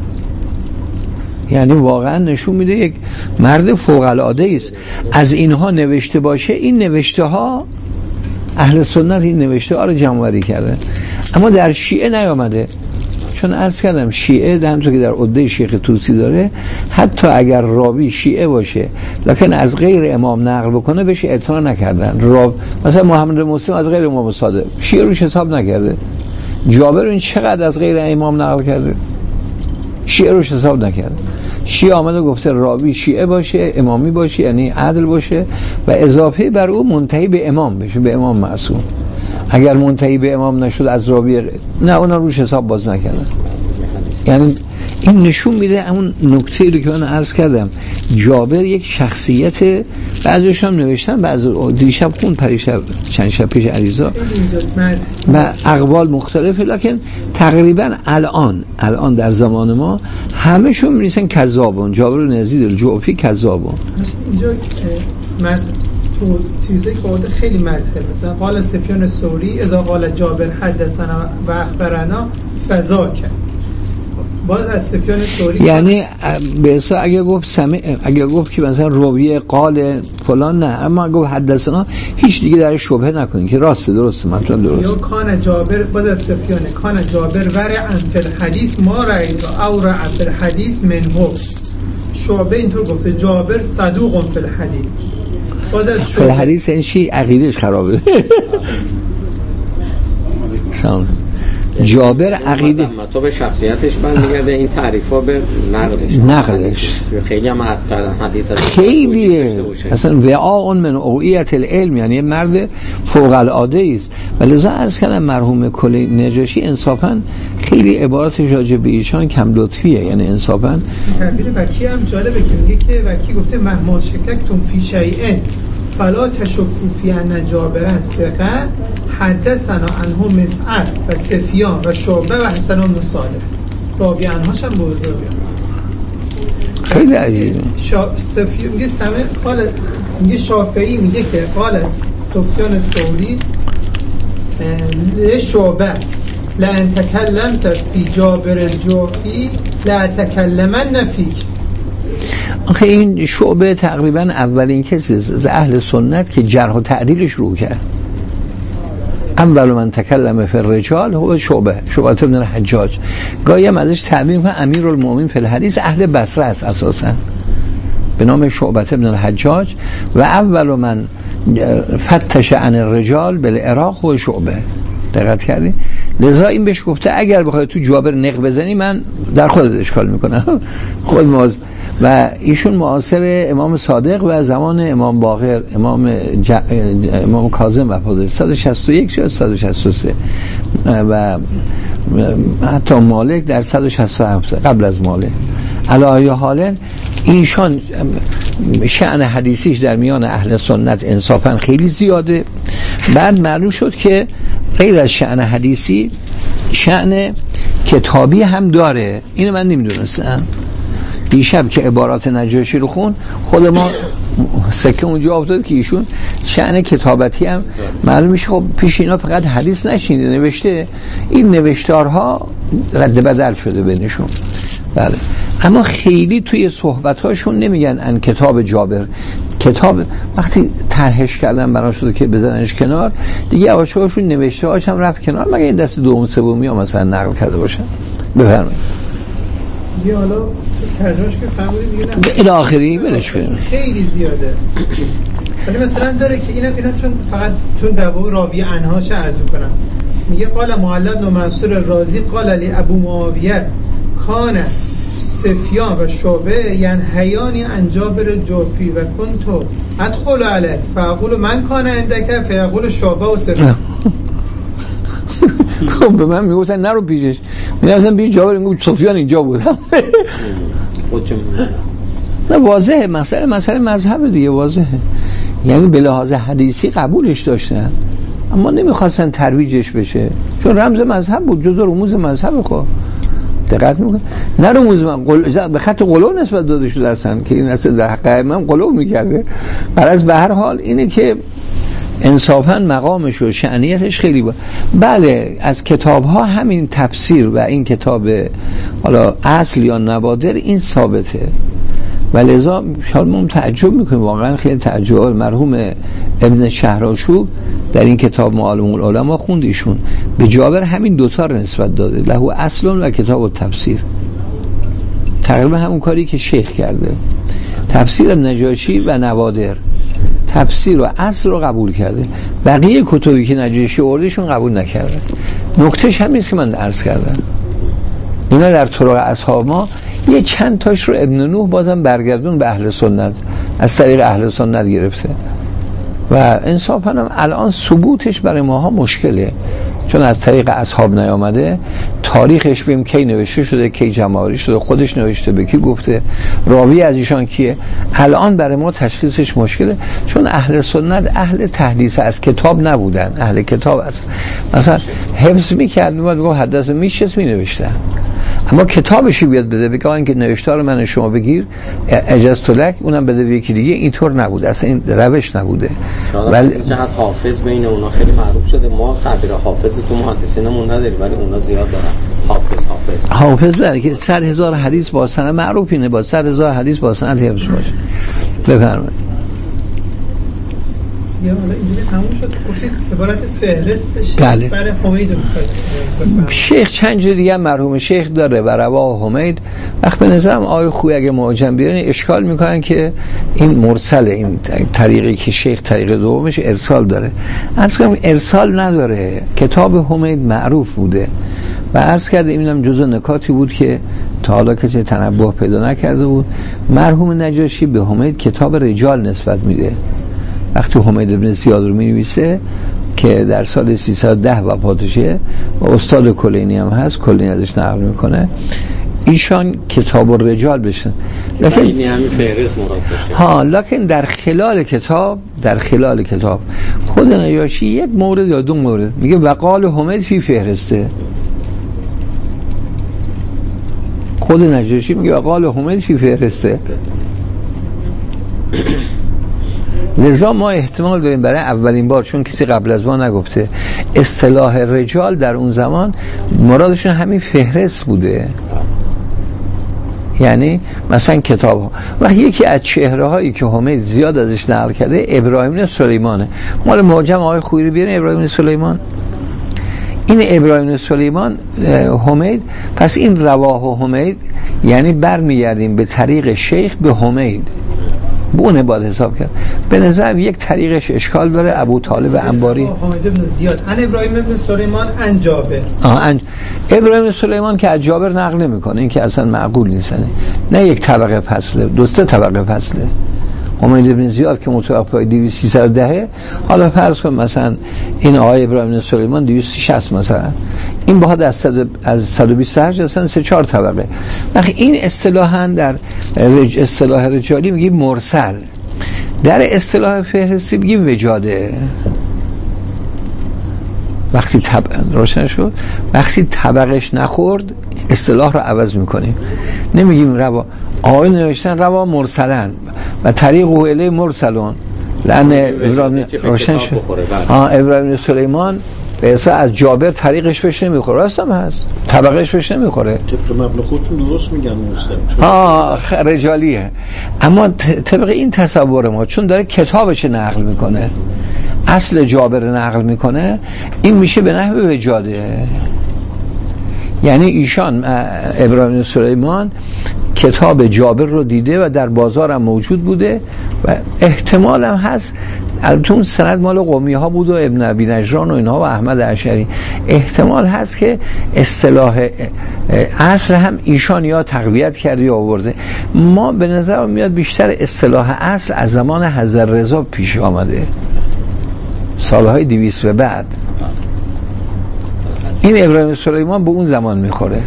یعنی واقعا نشون میده یک مرد فوق العاده است. از اینها نوشته باشه این نوشته ها اهل سنت این نوشته ها رو جمع آوری کرده، اما در شیعه نیامده. چون عرض کردم شیعه همونطور که در عده شیخ طوسی داره حتی اگر راوی شیعه باشه لکن از غیر امام نقل بکنه بهش اعتنا نکردن. راو مثلا محمد مسلم از غیر امام صادق شیعه روش حساب نکرده. جابر این چقدر از غیر امام نقل کرده شیعه روش حساب نکرده. شیعه آمده گفته راوی شیعه باشه امامی باشه یعنی عدل باشه و اضافه بر او منتهی به امام بشه، به امام معصوم. اگر منتهی به امام نشد از راوی نه اونا روش حساب باز نکردن. یعنی این نشون میده اون نکته رو که من عرض کردم جابر یک شخصیت بعضیش هم نوشتن بعضی دیشب خون پریشب چند شب پیش علیزا و اقوال مختلفه لکن تقریبا الان الان در زمان ما همه شون می‌نویسن کذابون. جابر بن یزید الجعفی کذابون. اینجا من تو چیزی که آورده خیلی مدحه مثلا قال سفیان الثوری اذا قال جابر حدثنا و اخبرنا فضا کرد. باز از سفیان الثوری یعنی به اصلا اگه گفت سمع اگه گفت که مثلا راوی قال فلان نه، اما گفت حدثنا هیچ دیگه درش شبهه نکنین که راسته درسته مطلب درسته. یا کان جابر باز از سفیان کان جابر ورع فی الحدیث ما رأیت او رع فی الحدیث منه. شعبه اینطور گفته جابر صدوق فی الحدیث. باز از شعبه الحدیث این چی عقیدهش خرابه. سلام جابر عقیده تو به شخصیتش برمیگرده این تعریفا به نقلش نقلش خیلی هم حدیث خیلیه اصلا وعاء من اوعیه العلم یعنی مرد فوق العاده است. ولذا عرض کردم مرحوم کلی نجاشی انصافا خیلی عباراتش راجع به ایشان کم لطفیه. یعنی انصافا تعبیر وکی هم جالبه که میگه که وکی گفته مهما شککتم فی شیء فلا تشکوا فی ان جابر ثقه حدثنا عنه مسعر و سفیان و شعبه و حسن بن صالح. راوی عنهاش هم بزرگه. خیلی عجیبه. شا... سفی... میگه سمع قال میگه شافعی میگه که قال سفیان ثوری شعبه لئن تکلمت فی جابر الجعفی لا تکلمن فیک. آخه این شعبه تقریبا اولین کسی از اهل سنت که جرح و تعدیلش رو کرد. اول من تکلم فی الرجال هو شعبه شعبه ابن الحجاج. گاهی هم ازش تعبیر می‌کنه امیرالمومنین فی الحدیث اهل بصره است اساسا به نام شعبه ابن الحجاج و اول من فتش عن الرجال بالعراق هو شعبه. دقت کردی؟ لذا این بهش گفته اگر بخوای تو جابر نق بزنی من در خودت اشکال میکنم. خود ماز و ایشون معاصر امام صادق و زمان امام باقر امام ج... امام کاظم وفات صد و شصت و یک یا صد و شصت و سه و حتی مالک در صد و شصت و هفت قبل از مالک. علی ای حال ایشان شأن حدیثیش در میان اهل سنت انصافا خیلی زیاده. بعد معلوم شد که غیر از شأن حدیثی شأن کتابی هم داره. اینو من نمیدونستم. دیشب که عبارات نجاشی رو خون خود ما سکه اونجا افتاد که ایشون شأن کتابتی هم معلوم میشه. خب پیش اینا فقط حدیث نشینده نوشته، این نوشتارها رد بدل شده بینشون. بله. اما خیلی توی صحبتاشون نمیگن ان کتاب جابر. کتاب وقتی طرحش کردن بنا شده که بزننش کنار، دیگه اواشون نوشته هاش هم رفت کنار، مگه این دست دوم سومی ها مثلا نقل کرده باشن. بفرمایید. دیگه حالا ترجمهش که فرمودید دیگه نه. الی آخری بلش کنیم. خیلی زیاده. ولی مثلا داره که اینا اینا چون فقط چون دبو راوی عنهاش عرض میکنم. میگه قال معلم بن منصور رازی قال علی ابو معاویه کان سفیان و شعبه ینهیانی عن جابر جوفی و کنتو ادخل علیه فاقول من کان عندک فیقول شعبه و سفیان. خب به من میگفتن نرو پیشش، میگفتن پیش جابر، میگفت سفیان اینجا بود. نه واضحه مسئله مسئله مذهب دیگه واضحه. یعنی به لحاظ حدیثی قبولش داشتن اما نمیخواستن ترویجش بشه چون رمز مذهب بود، جزء رموز مذهب. خب دقت میکنه نه رموز من قل... به خط قلو نسبت داده شده اصلا که این اصلا در حق من قلو میکرده. برای به هر حال اینه که انصافاً مقامش و شأنیتش خیلی بود. بله از کتاب ها همین تفسیر و این کتاب حالا اصل یا نوادر این ثابته و لذا شاید ما تعجب میکنیم، واقعا خیلی تعجب. مرحوم ابن شهرآشوب در این کتاب معالم العلماء خوند ایشون به جابر همین دوتا رو نسبت داده، له اصل و کتاب و تفسیر، تقریبا همون کاری که شیخ کرده. تفسیر نجاشی و نوادر تفسیر و اصل رو قبول کرده، بقیه کتبی که نجاشی آوردهشون قبول نکرده. نکتهش همین است که من عرض کردم. اینا در طرق اصحاب ما یه چند تاش رو ابن نوح بازم برگردون به اهل سنت، از طریق اهل سنت گرفته و انصافاً هم الان ثبوتش برای ماها مشکله چون از طریق اصحاب نیامده. تاریخش بیم کی نوشته شده، کی جمع‌آوری شده، خودش نوشته، به کی گفته، راوی از ایشان کیه، الان برای ما تشخیصش مشکله چون اهل سنت اهل تحدیث از کتاب نبودن، اهل کتاب است. مثلا حفظ می‌کرد میگفت میگه حدث میشس مینوشتن، اما کتابشی بیاد بده بگه اینکه نوشتار من شما بگیر اجازه لک، اونم بده به یکی دیگه. اینطور نبوده اصلا، این روش نبوده. ولی جهت حافظ بین اونا خیلی معروف شده. ما تعبیر حافظ تو محدثینمون نداریم ولی اونا زیاد دارن. حافظ حافظ حافظ برای که صد هزار حدیث با سند معروف اینه، با صد هزار حدیث با سند حفظ باشه. بفرمایید. یا حالا اینجوری تموم شد. گفتید عبارت فهرست بله. برای حمید میخواید شیخ چند جور دیگه مرحوم شیخ داره و رواه حمید. وقت به نظرم آیه خوی اگه معجم بیارن اشکال میکنن که این مرسل، این طریقی که شیخ طریق دومش ارسال داره. عرض کنم ارسال نداره، کتاب حمید معروف بوده و عرض کرده اینم جزء نکاتی بود که تا حالا کسی تنبه پیدا نکرده بود. مرحوم نجاشی به حمید کتاب رجال نسبت میده. وقتی حمید ابن زیاد رو می‌نویسه که در سال سیصد و ده وفاتشه و استاد کلینی هم هست، کلینی ازش نقل میکنه، ایشان کتاب الرجال بشن. لکن این همین فهرست مراد باشه. ها لکن در خلال کتاب در خلال کتاب خود نجاشی یک مورد یا دو مورد میگه وقال حمید فی فهرسته. خود نجاشی میگه وقال حمید فی فهرسته. لذا ما احتمال داریم برای اولین بار، چون کسی قبل از ما نگفته، اصطلاح رجال در اون زمان مرادشون همین فهرست بوده. یعنی مثلا کتاب ها و یکی از چهره هایی که حمید زیاد ازش نقل کرده ابراهیم بن سلیمانه. مال معجم آقای خویی بیارین ابراهیم بن سلیمان. این ابراهیم بن سلیمان حمید، پس این رواه و حمید یعنی برمیگردیم به طریق شیخ به حمید، بونه باید حساب کرد. به نظرم یک طریقش اشکال داره. ابو طالب انباری حمید بن زیاد ان ابراهیم بن سلیمان ان جابر. آه ان ابراهیم بن سلیمان که از جابر نقل نمیکنه، این که اصلا معقول نیست. نه یک طبقه فصله، دو سه طبقه فصله. حمید بن زیاد که متوفی دویست و سیصد و ده، حالا فرض کن مثلا این آقای ابراهیم بن سلیمان دویست و شصت مثلا، این بعد از صد از صد و بیست و هشت اصلا سه چهار طبقه. وقتی این اصطلاحاً در رج اصطلاح رجالی میگیم مرسل، در اصطلاح فهرستی میگیم وجاده. وقتی تب... روشن شد وقتی طبقش نخورد اصطلاح رو عوض میکنیم، نمیگیم روا. آقای نوشتن روا مرسلن و طریق و اله مرسلون لأن ابراهیم روشن شد. آه ابراهیم سلیمان به اصلا از جابر طریقش بهش نمیخوره، راست هم هست طبقش بهش نمیخوره. طبق مبلغ خودشون درست میگن مرسل. آه رجالیه، اما طبق این تصور ما چون داره کتابش نقل میکنه، اصل جابر نقل میکنه، این میشه به نحو وجاده. یعنی ایشان ابراهیم سلیمان کتاب جابر رو دیده و در بازار هم موجود بوده و احتمال هم هست البته اون سند مال قومی ها بود و ابن ابی نجران و اینها و احمد اشعری، احتمال هست که اصطلاح اصل هم ایشان یا تقویت کرده یا آورده. ما به نظر میاد بیشتر اصطلاح اصل از زمان حضرت رضا پیش آمده، سالهای دویست و بعد. این ابراهیم سلیمان به اون زمان میخوره،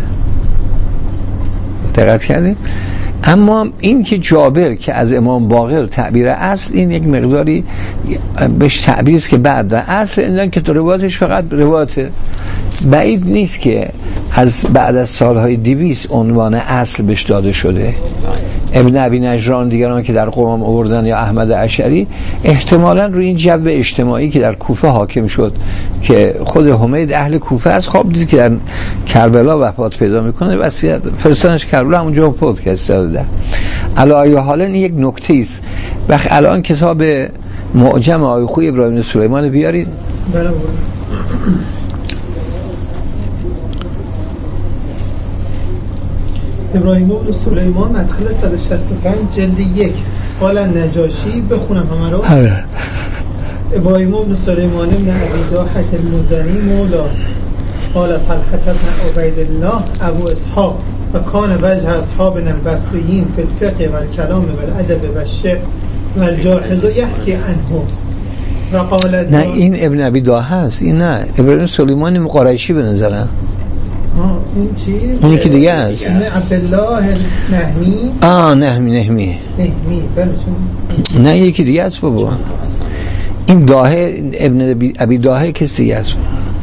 دقت کردیم. اما این که جابر که از امام باقر تعبیر اصل، این یک مقداری بهش تعبیر است که بعد اصل، این که تو روایتش فقط روایت بعید نیست که از بعد از سالهای دویست عنوان اصل بهش داده شده. ابن ابی نجران دیگران که در قوم آوردن یا احمد اشعری احتمالاً روی این جو اجتماعی که در کوفه حاکم شد که خود حمید اهل کوفه از خواب دید که در کربلا وفات پیدا میکنه، وصیت فرستادنش کربلا، همونجا فوت کرد. علی ای حال این یک نکته است. وقت الان کتاب معجم آیه خوی ابراهیم سلیمان بیارید. بله. ابراهیم بن سلیمان مدخل صد و شصت و پنج جلد یک. قال نجاشی بخونم همه رو. ابراهیم بن سلیمان بن ابی داحة المزنی مولا قال طلحة بن عبید الله ابو اسحاق و کان وجه اصحابنا البصریین فی الفقه و الکلام و الادب و الشعر و الجاحظ یحکی عنه و قال. نه این ابن ابی داحة است، این نه ابراهیم سلیمان قریشی به نظرم. این چیز اونی که دیگه است اسم عبدالله نهمی. آه نهمی نهمی نهمی بله. نه یکی دیگه است بابا، این داحة ابن ابی داحة کسی دیگه است.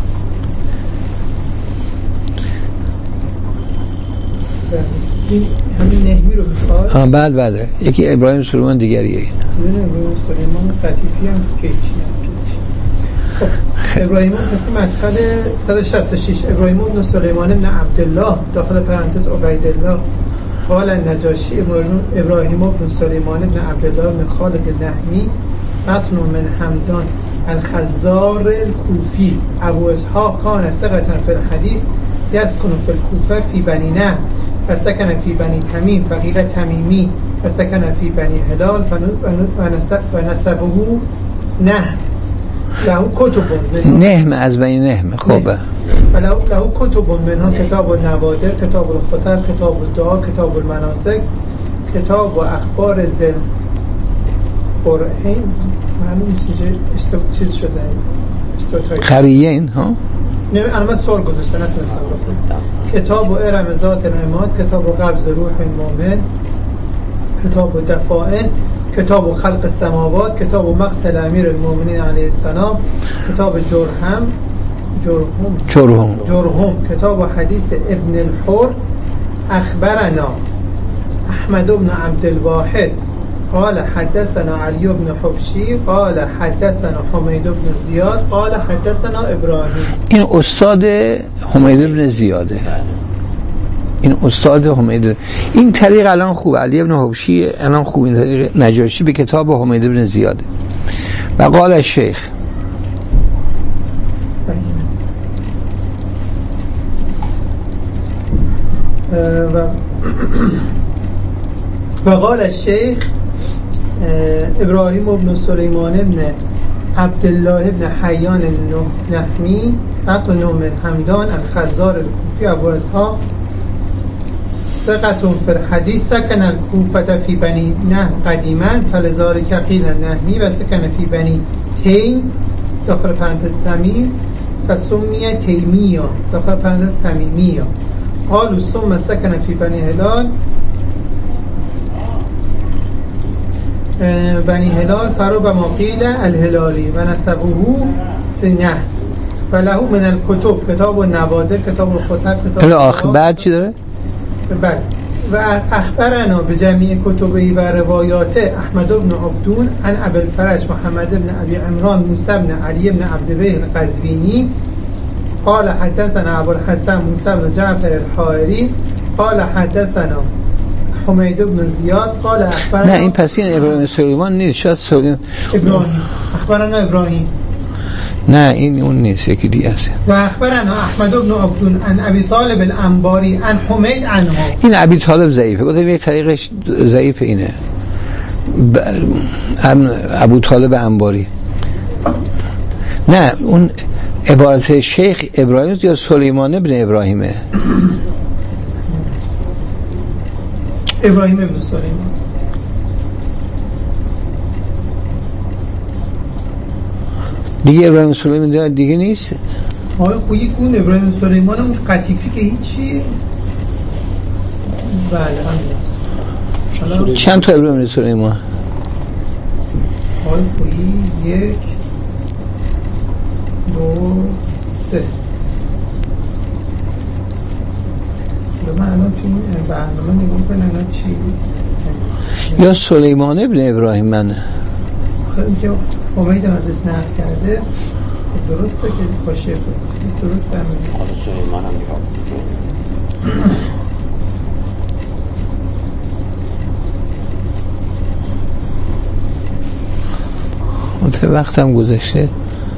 این همین نهمی رو میخواد. آه بله بله یکی ابراهیم سلیمان دیگریه. این ابراهیم سلیمان قطیفی هم کیچی هم. خب ابراهیم پس مدخل صد و شصت و شش. ابراهیم بن سلیمان بن عبدالله داخل پرانتز عبید الله قال نجاشی ابراهیم بن سلیمان بن عبدالله بن خالد نهمی متن من حمدان الخزار الکوفی ابو اسحاق کان ثقة فی الحدیث یسکن فی الکوفه فی بنی نهم و سکن فی بنی تمیم فقیل تمیمی و سکن فی بنی هلال و نسبه نهم له کتب نهم از بین نهم. خوبه له له کتب منها کتاب النوادر، کتاب الخطر، کتاب الدعا، کتاب المناسک، کتاب و اخبار ذل قرآن. معلوم نیست چه چیز شده خریین ها. نه الان سوال گذاشتن نتونستم بخونم. کتاب و ارم ذات العماد، کتاب و قبض روح المؤمن، کتاب و دفائن، کتاب و خلق السماوات، کتاب و مقتل امیر المؤمنین علیه السلام، کتاب جرهم جرهم جرهم جرهم کتاب و حدیث ابن الحر. اخبرنا احمد بن عبد الواحد قال حدثنا علی بن حبشی قال حدثنا حمید بن زیاد قال حدثنا ابراهیم. این استاد حمید بن زیاده، این استاد حمید. این طریق الان خوب، علی بن حبشی الان خوب، این طریق نجاشی به کتاب حمید بن زیاده. و قال الشیخ و و قال الشیخ ابراهیم بن سلیمان بن عبدالله بن حیان نهمی عبد من حمدان الخزار الکوفی ابو اسحاق ثقة فی الحدیث سکن الکوفة فی بنی نهم قدیما فلذلک قیل نهمی و سکن فی بنی تیم داخل پرانتز تمیم فسمی تیمیا داخل پرانتز تمیمیا. قالوا ثم سکن فی بنی هلال بنی هلال فرب ما قیل الهلالی و نسبه فی نهر فله من الکتب کتاب و نوادر کتاب و خطب کتاب آخر بعد چی داره؟ بعد و اخبرنا به جمعی کتبی و روایات احمد بن عبدون عن ابی الفرج محمد بن ابی عمران موسی بن علی بن عبدالله القزوینی قال حدثنا ابو الحسن موسی بن جعفر الحائری قال حدثنا حمید بن زیاد قال اخبرنا. نه این پس این ابراهیم سلیمان نیست، شاید سلیمان ابراهیم اخبرنا ابراهیم، نه این اون نیست، یکی دیگه است. و اخبرنا احمد بن عبدون عن ابی طالب الانباری عن حمید عنه. این ابی طالب ضعیفه، گفتم یک طریقش ضعیف اینه ب... ابو طالب انباری. نه اون عبارت شیخ ابراهیم یا سلیمان بن ابراهیمه؟ ابراهیم بن سلیمان. دیگه ابراهیم سلیمان دیگه نیست. آیا خویی کن ابراهیم سلیمان اون قطیفی که هیچی. بله همین. چند تا ابراهیم سلیمان؟ آیا خویی یک دو سه. من الان تو این برنامه نگاه کنم اینا چی؟ یا سلیمان ابن ابراهیم منه. خیلی که امید ازش نقل کرده درسته که باشه چیز درسته همین. حالا سلیمان هم میگم اون وقتم گذشته.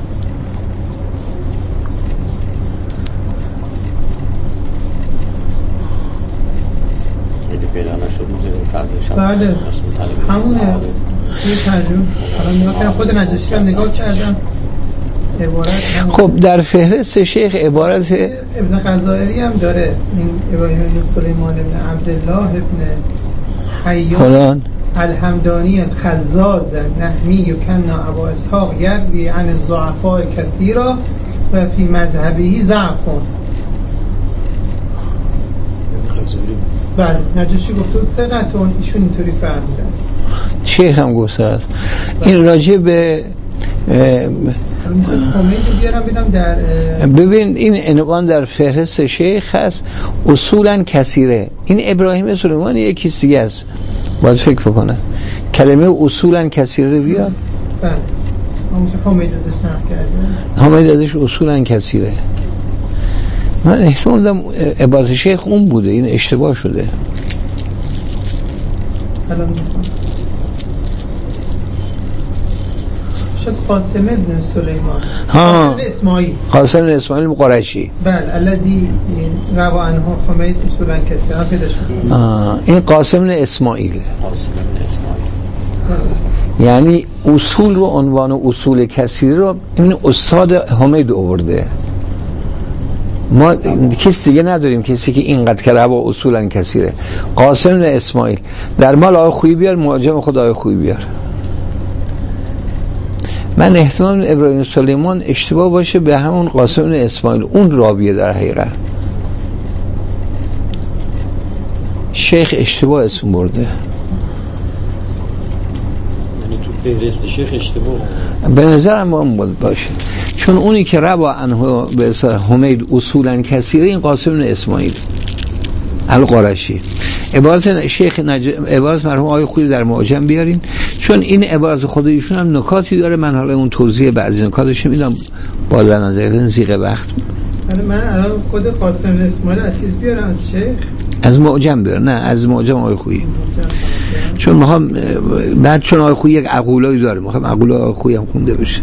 بله همونه یه ترجمه الان نگاه کردم خود نجاشی هم نگاه کردم عبارت. خب در فهرست شیخ عبارت ابن خزائری هم داره این ابراهیم بن سلیمان ابن عبدالله ابن حیان الحمدانی الخزاز نحمی یکنا ابو اسحاق یروی عن الضعفاء کثیرا و فی مذهبی ضعفون. بله نجاشی گفته بود سقطون، ایشون اینطوری فهمیدن. شیخ هم گفت سقط. این راجع به بیارم بیدم در ببین این عنوان در فهرست شیخ هست اصولا کثیره. این ابراهیم سلیمان یکی دیگه است، باید فکر بکنه کلمه اصولا کثیره بیاد. بله حمید ازش نقل کرده، حمید ازش اصولا کثیره. من احتمال دارم عبارت شیخ اون بوده، این اشتباه شده. الان میخوام شد قاسم ابن سلیمان ها قاسم اسماعیل قاسم اسماعیل قرشی. بله الذی روى عنه حمید اصولا کثیرا پیدا شد. این قاسم اسماعیل قاسم اسماعیل یعنی اصول رو عنوان اصول کثیره رو این استاد حمید آورده. ما کسی دیگه نداریم کسی که اینقدر که روا اصولا کثیره. قاسم اسماعیل در مال آقای خویی بیار، معجم خود آقای خویی بیار. من احتمال ابراهیم سلیمان اشتباه باشه به همون قاسم اسماعیل، اون راویه در حقیقت. شیخ اشتباه اسم برده. یعنی تو فهرست شیخ اشتباه به نظرم اون بود باشه، چون اونی که روا عنه به اصطلاح حمید اصولا کثیره این قاسم اسماعیل القرشی. عبارت شیخ نج... عبارت مرحوم آقای خویی در معجم بیارین، چون این عبارت خود ایشون هم نکاتی داره. من حالا اون توضیح بعضی نکاتش میدم با در نظر زیغ وقت. من الان خود قاسم اسماعیل از چیز بیارم از شیخ از معجم بیارم، نه از معجم آقای خویی، چون میخوام بعد چون آقای خویی یک عقولایی داره میخوام عقول آقای خویی هم خونده بشه.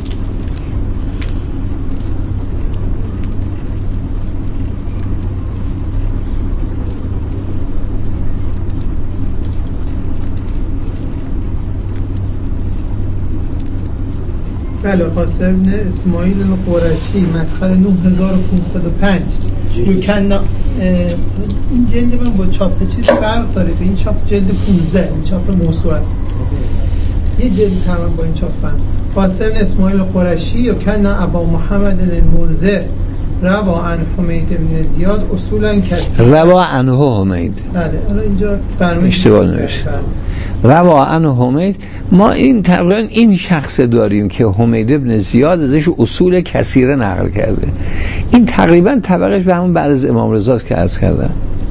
بله قاسم ابن اسماعیل القرشی مدخل نه هزار و پانصد و پنج. یکنا این جلد من با چاپ چیز فرق داره، به این چاپ جلد پانزده، این چاپ موسوعه است. یه جلد تمام با این چاپ فرق. قاسم اسماعیل القرشی یکنا ابا محمد المنذر روا عن حمید بن زیاد اصولا کثیر. روا عنه حمید. بله الان اینجا برنامه اشتباه نوشته. روا عن حمید، ما این تقریبا این شخص داریم که حمید ابن زیاد ازش اصول کثیره نقل کرده. این تقریبا طبقش به همون بعد از امام رضا که عرض کردن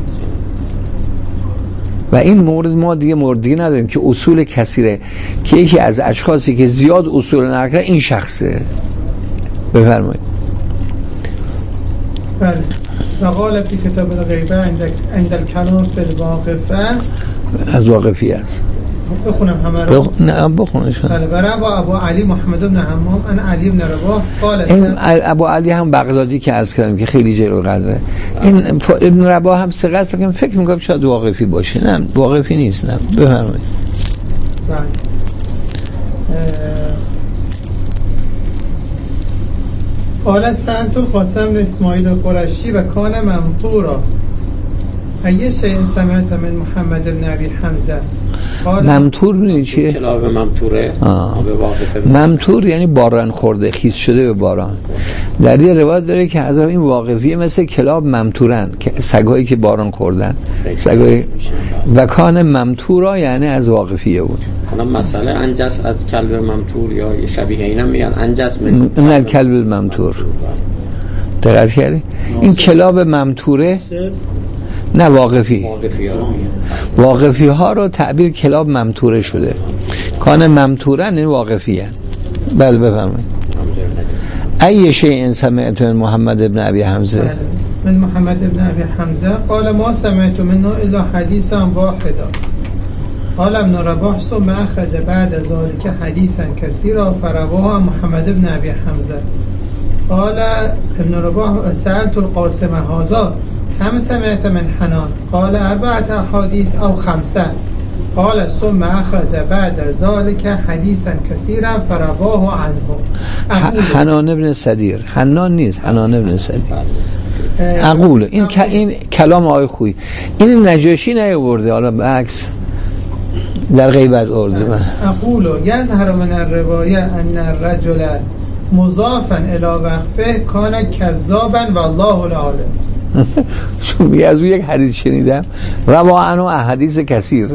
و این مورد ما دیگه مورد دیگه نداریم که اصول کثیره که یکی از اشخاصی که زیاد اصول نقل کرده این شخصه. بفرمایید. بله. و قال فی کتاب الغیبه عند الکلام فی الواقفه، از واقفی است. بخونم همه رو؟ بخ... نه بخونش. بله. و روا ابو علی محمد بن حمام ان علی بن رباح قال، این ابو علی هم بغدادی که عرض کردم که خیلی جلو قدره، این ابن رباح هم ثقه است که فکر میکنم شاید واقفی باشه. نه واقفی نیست. نه بفرمایید. بله. قال سنت القاسم بن اسماعیل القرشی و کان ممطورا ایه شیء سمعت من محمد بن ابی حمزه. ممطور ببینید چیه؟ کلاب ممطوره. ممطور یعنی باران خورده، خیس شده به باران. در یه روایت داره که از این واقفیه مثل کلاب ممطورن، که سگایی که باران خوردن، سگای و کان ممطورا یعنی از واقفیه بود. حالا مسئله انجس از کلب ممطور یا شبیه اینا میگن انجس من نه کلب ممطور. دقت کردی؟ این کلاب ممطوره نه واقفی. واقفی ها واقفی ها رو تعبیر کلاب ممطوره شده. کان ممطورن این واقفی هست. بله بفرمایید. ای شیء سمعت من محمد ابن ابی حمزه. من محمد ابن ابی حمزه قال ما سمعت منه الا حدیثا واحدا. قال ابن رباح ثم اخرج بعد ذلك حديثا كثيرا فرواه محمد ابن ابي حمزه. قال ابن رباح سألت القاسم هذا كم سمعت من حنان؟ قال أربعة أحاديث أو خمسة. قال ثم أخرج بعد ذلك حديثا كثيرا فرواه عنه. حنان ابن صدیر، حنان نیست، حنان ابن صدیر. اقول این ک... این کلام آقای خویی، این نجاشی نیاورده، حالا عکس در غیبت آورده. اقول یظهر من الروایه ان الرجل مضافا الى وقفه کان کذابا والله العالم. چون میگه از اون یک حدیث شنیدم روا عنه احادیث کثیر،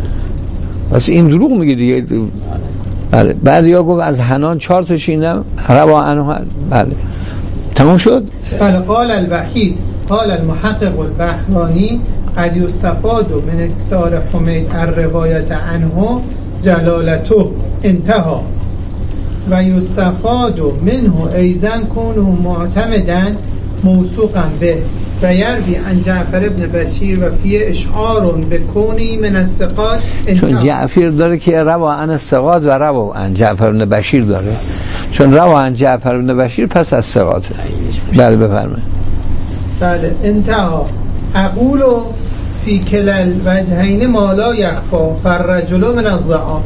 پس این دروغ میگه دیگه. بله. بعد یا گفت از حنان چهار تا شنیدم روا عنه. بله تمام شد. بله. قال الوحید قال المحقق البحرانی قد یستفاد من اکثار حمید الروایت عنه جلالته انتهى و یستفاد منه ایضا کونه معتمدا موثوقا به و یروی عن جعفر ابن بشیر و فی اشعار بکونی من الثقات. چون جعفر داره که روا عن الثقات و روا عن جعفر ابن بشیر داره، چون روا عن جعفر ابن بشیر پس از ثقات. بله بفرمایید. بله. انتهى. اقول فی کلال وجهین ما لا یخفا فالرجل من الضعاف.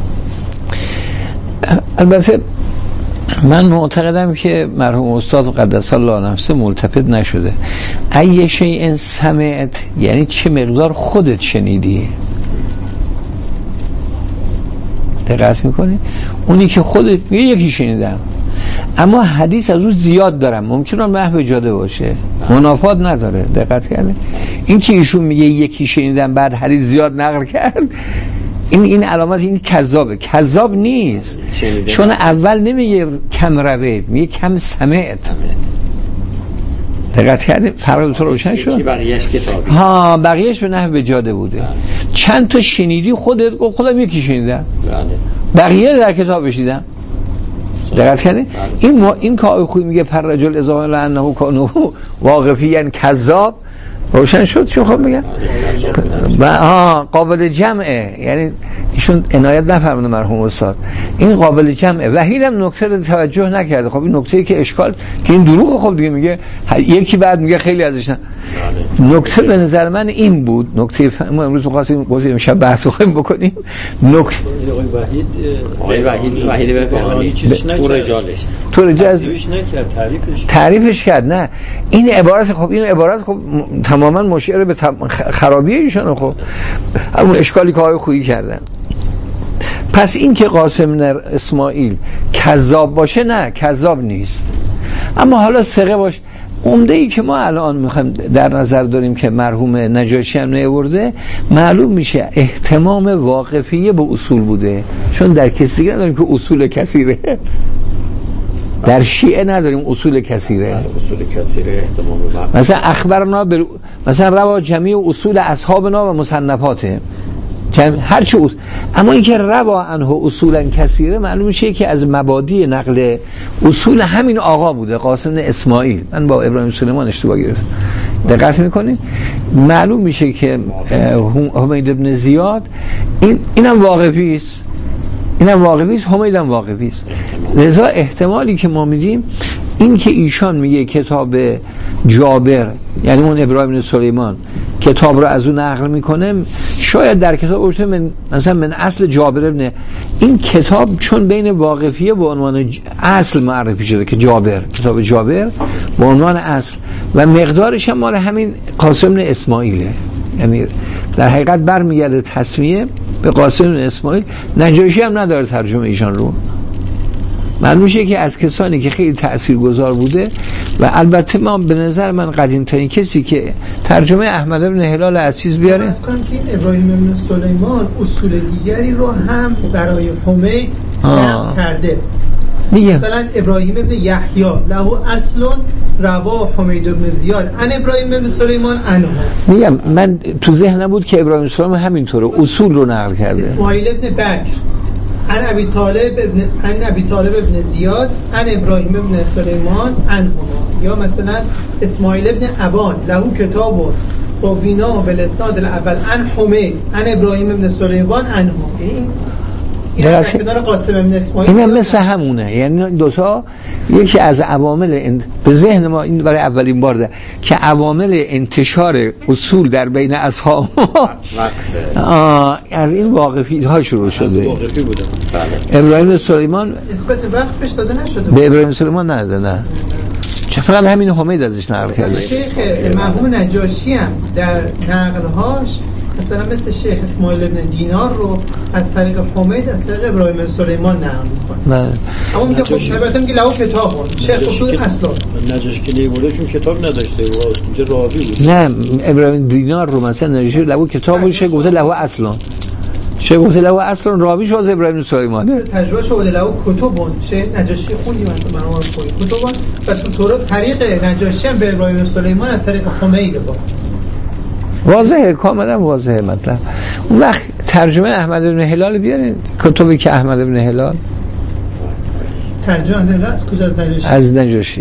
البته من معتقدم که مرحوم استاد قدس الله نفسه ملتفت نشده. ای شیء سمعت یعنی چه مقدار خودت شنیدی. دقت میکنی؟ اونی که خودت میگه یکی شنیدم، اما حدیث از اون زیاد دارم، ممکنه محو جاده باشه، منافات نداره. دقت کردی؟ این که ایشون میگه یکی شنیدم بعد حدیث زیاد نقل کرد، این این علامت این کذابه. کذاب نیست، چون اول نمیگه کم روید، میگه کم سمعت. دقت کردی؟ فرق تو روشن شد. بقیه‌اش کتابی. ها بقیه‌اش به نحو جاده بوده. بله. چند تا شنیدی خودت؟ گفت خودم یکی شنیدم. بله. بقیه در کتاب شنیدم. دقت کردی؟ بله. این ما این که خوی میگه پر رجل اذا لعنه کانوا واقفی یعنی کذاب. روشن شد چون خب میگم و ها قابل جمعه، یعنی ایشون عنایت نفرمونه مرحوم استاد، این قابل جمعه. وحید هم نکته رو توجه نکرده. خب این نکته ای که اشکال که این دروغ، خب دیگه میگه یکی بعد میگه خیلی ازش نه. نکته به نظر من این بود، نکته ما امروز می‌خواستیم گفتیم امشب بحث بخوایم بکنیم. نکته وحید آقای وحید وحید بفرمایید. تو رجالش تو رجال تعریفش نکرد، تعریفش تعریفش کرد. نه این عبارت، خب این عبارت خب تماما مشیر به خرابی ایشون. خب اون اشکالی که آقای خویی کردن. پس این که قاسم اسماعیل کذاب باشه، نه کذاب نیست، اما حالا ثقه باشه. عمده ای که ما الان میخوایم در نظر داریم که مرحوم نجاشی هم نیاورده، معلوم میشه اهتمام واقفیه به اصول بوده، چون در کسی دیگه نداریم که اصول کثیره، در شیعه نداریم اصول کثیره، اصول کثیره اهتمام واقف. مثلا اخبرنا بل... مثلا روا جمیع اصول اصحابنا و مصنفاته هر چه اصول. اما اینکه روا عنه اصولا کثیره معلوم میشه که از مبادی نقل اصول همین آقا بوده، قاسم اسماعیل. من با ابراهیم سلیمان اشتباه گرفتم، دقت میکنید؟ معلوم میشه که حمید ابن زیاد این اینم واقفی است، اینم واقفی است، حمید هم واقفی است. لذا احتمالی که ما میدیم این که ایشان میگه کتاب جابر، یعنی اون ابراهیم بن سلیمان کتاب رو از اون نقل میکنه، شاید در کتاب اوشته من مثلا من اصل جابر ابن، این کتاب چون بین واقفیه به عنوان اصل معرفی شده که جابر، کتاب جابر به عنوان اصل و مقدارش هم مال همین قاسم بن اسماعیله، یعنی در حقیقت برمیگرده تسمیه به قاسم بن اسماعیل. نجاشی هم نداره ترجمه ایشان رو. معلوم میشه که از کسانی که خیلی تاثیرگذار بوده و البته ما به نظر من قدیم ترین کسی که ترجمه احمد بن هلال عزیز بیاره، از کنم که این ابراهیم بن سلیمان اصول دیگری رو هم برای حمید نقل کرده. میگم مثلا ابراهیم بن یحیی له اصل روا حمید بن زیاد ان ابراهیم بن سلیمان عنه. میگم من تو ذهنم بود که ابراهیم سلیمان همینطوره اصول رو نقل کرده. اسماعیل ابن بکر ان ابی طالب ابن ان ابی طالب ابن زیاد ان ابراهیم ابن سلیمان عنهما. یا مثلا اسماعیل ابن ابان له کتاب روینا بالاسناد الاول ان حمید ان ابراهیم ابن سلیمان عنهما. این این کنار قاسم ابن اسماعیل این مثل همونه، یعنی دوتا یکی از عوامل انت... به ذهن ما این برای اولین بار ده که عوامل انتشار اصول در بین اصحاب از این واقفی ها شروع شده. واقفی بوده. ابراهیم سلیمان نسبت وقفش داده نشده به ابراهیم سلیمان نداده، نه چه فقط همین حمید ازش نقل کرده. شیخ مرحوم نجاشی هم در نقلهاش مثلا مثل شیخ اسماعیل ابن دینار رو از طریق حمید از طریق ابراهیم سلیمان نقل می‌کنه. بله. اما میگه خب البته میگه لو کتاب شیخ اصول اصلا نجاشی که نیورده چون کتاب نداشته و اونجا راوی بود. نه ابراهیم دینار رو مثلا نجاشی لو کتابو شه گفته لو اصلا. چه گفته لو اصلا راویش از ابراهیم سلیمانه. تجربه شده لو کتابون شیخ نجاشی خوندی مثلا برنامه خوندی کتابون و تو طرق طریق نجاشی هم به ابراهیم سلیمان از طریق حمید باز. واضحه، کاملا واضحه مطلب. اون وقت ترجمه احمد بن هلال بیارین، کتابی که احمد بن هلال ترجمه هلال از کجا؟ از نجاشی. از نجاشی.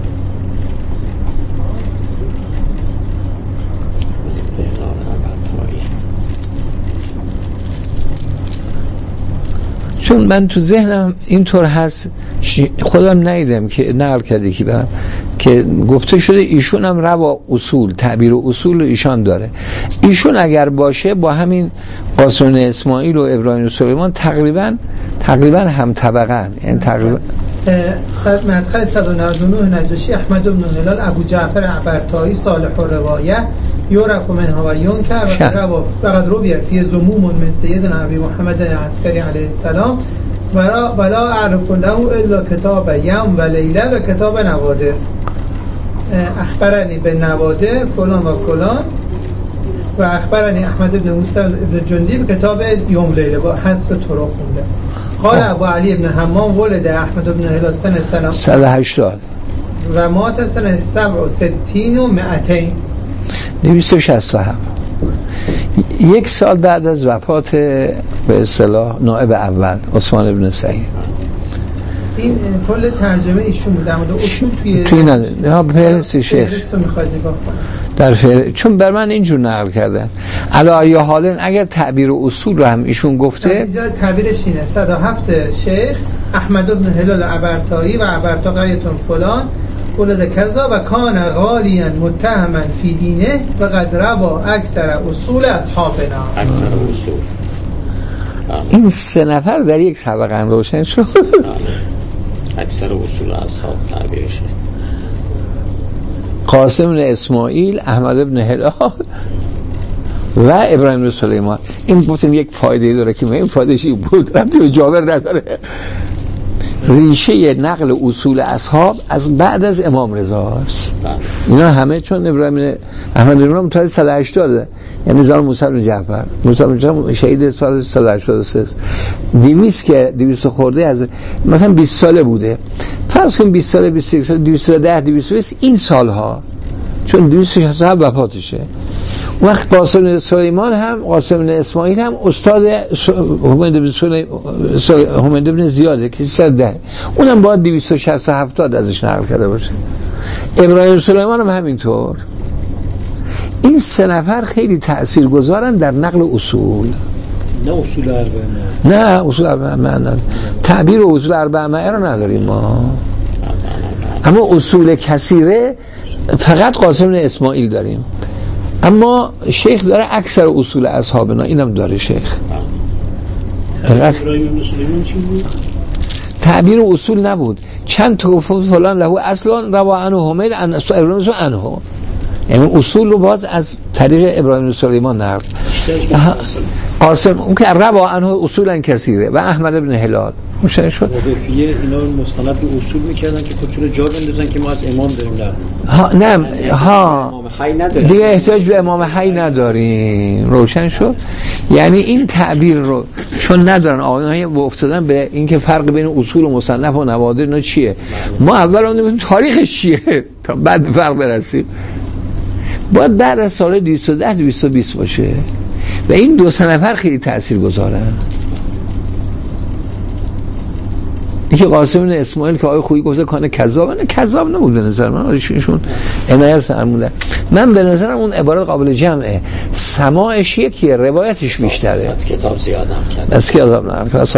چون من تو ذهنم اینطور هست، خودم ندیدم که نقل کرده کی برم که گفته شده ایشون هم روا اصول تعبیر و اصول ایشان داره. ایشون اگر باشه با همین قاسم اسماعیل و ابراهیم سلیمان تقریبا تقریبا هم طبقن، یعنی تقریبا مدخل صد و نود و نه نجاشی احمد بن هلال ابو جعفر عبرتایی صالح الروایه یورق منها و یونکر و روا فقط رویه فی زموم من سیدنا ابی محمد عسکری علیه السلام ولا ولا اعرف له الا کتاب یوم و لیله و کتاب نواده. اخبرنی به نواده فلان و فلان و اخبرنی احمد بن موسی بن جندی به کتاب یوم لیله با حذف طرق خونده. قال ابو علی ابن حمام ولد احمد بن هلال سنه سلام صد و هشتاد و مات سنه سبع و ستین و مئتین دویست و شصت و هفت، یک سال بعد از وفات به اصطلاح نائب اول عثمان ابن سعید. این کل ترجمه ایشون بود در مورد اصول توی توی نه ها فهرست شیخ در فهرست، چون بر من اینجور نقل کردن علی یا حالن اگر تعبیر و اصول رو هم ایشون گفته تعبیرش اینه صد و هفت شیخ احمد بن هلال عبرتایی و عبرتا قریتون فلان ولد کذا و کان غالیا متهما فی دینه و قد روا اکثر اصول اصحابنا. اکثر اصول این سه نفر در یک طبقه روشن شد. اکثر اصول اصحاب تعبیرشه. قاسم بن اسماعیل، احمد بن هلال و ابراهیم بن سلیمان. این گفتیم یک فایده داره که این فایدهش این بود ربطی به جابر نداره. ریشه نقل اصول اصحاب از بعد از امام رضا است. اینا همه چون ابراهیم احمد ابراهیم متولد صد و هشتاد، یعنی زمان موسی بن جعفر، موسی بن جعفر شهید سال صد و هشتاد و سه، دویست که دویست خورده از مثلا بیست ساله بوده، فرض کن بیست ساله، بیست و یک ساله، دویست و ده، دویست و بیست، این سالها، چون دویست و شصت و هفت وفاتشه. وقت قاسم بن سلیمان هم، قاسم بن اسماعیل هم استاد حمید بن سلیمان، حمید بن زیاده که سیصد و ده، اونم باید دویست و شصت و هفت ازش نقل کرده باشه. ابراهیم سلیمان هم همینطور. این سه نفر خیلی تأثیر گذارن در نقل اصول. نه اصول اربعه، نه اصول اربعه نه، تعبیر و اصول اربعه رو نداریم ما، اما اصول کثیره فقط قاسم بن اسماعیل داریم. اما شیخ داره اکثر اصول اصحابنا، اینم داره شیخ. تعبیر و اصول نبود، چند توفیق فلان له اصلا روا عنه حمید عن ابراهیم عنه، یعنی اصول رو باز از طریق ابراهیم سلیمان نقل. قاسم اون که روا عنه اصولا کثیره و احمد بن هلال مشهور شد. وقفیه اینا مستند به اصول میکردن که خودشون جا بندازن که ما از امام داریم. ها نه ها دیگه احتیاج به امام حی نداریم. روشن شد. یعنی این تعبیر رو چون ندارن آقایان افتادن به اینکه فرق بین اصول و مصنف و نوادر اینا چیه، ما اول اون ببینیم تاریخش چیه تا بعد به فرق برسیم. باید بعد از سال دویست و ده دویست و بیست باشه و این دو سه نفر خیلی تأثیر گذارن. اینکه قاسم بن اسماعیل که آقای خویی گفته کانه کذاب، نه کذاب نبود به نظر من، ایشون عنایت فرمودن. من به نظرم اون عبارت قابل جمعه، سماعش یکیه، روایتش بیشتره، از کتاب زیاد هم کرد، از کتاب نه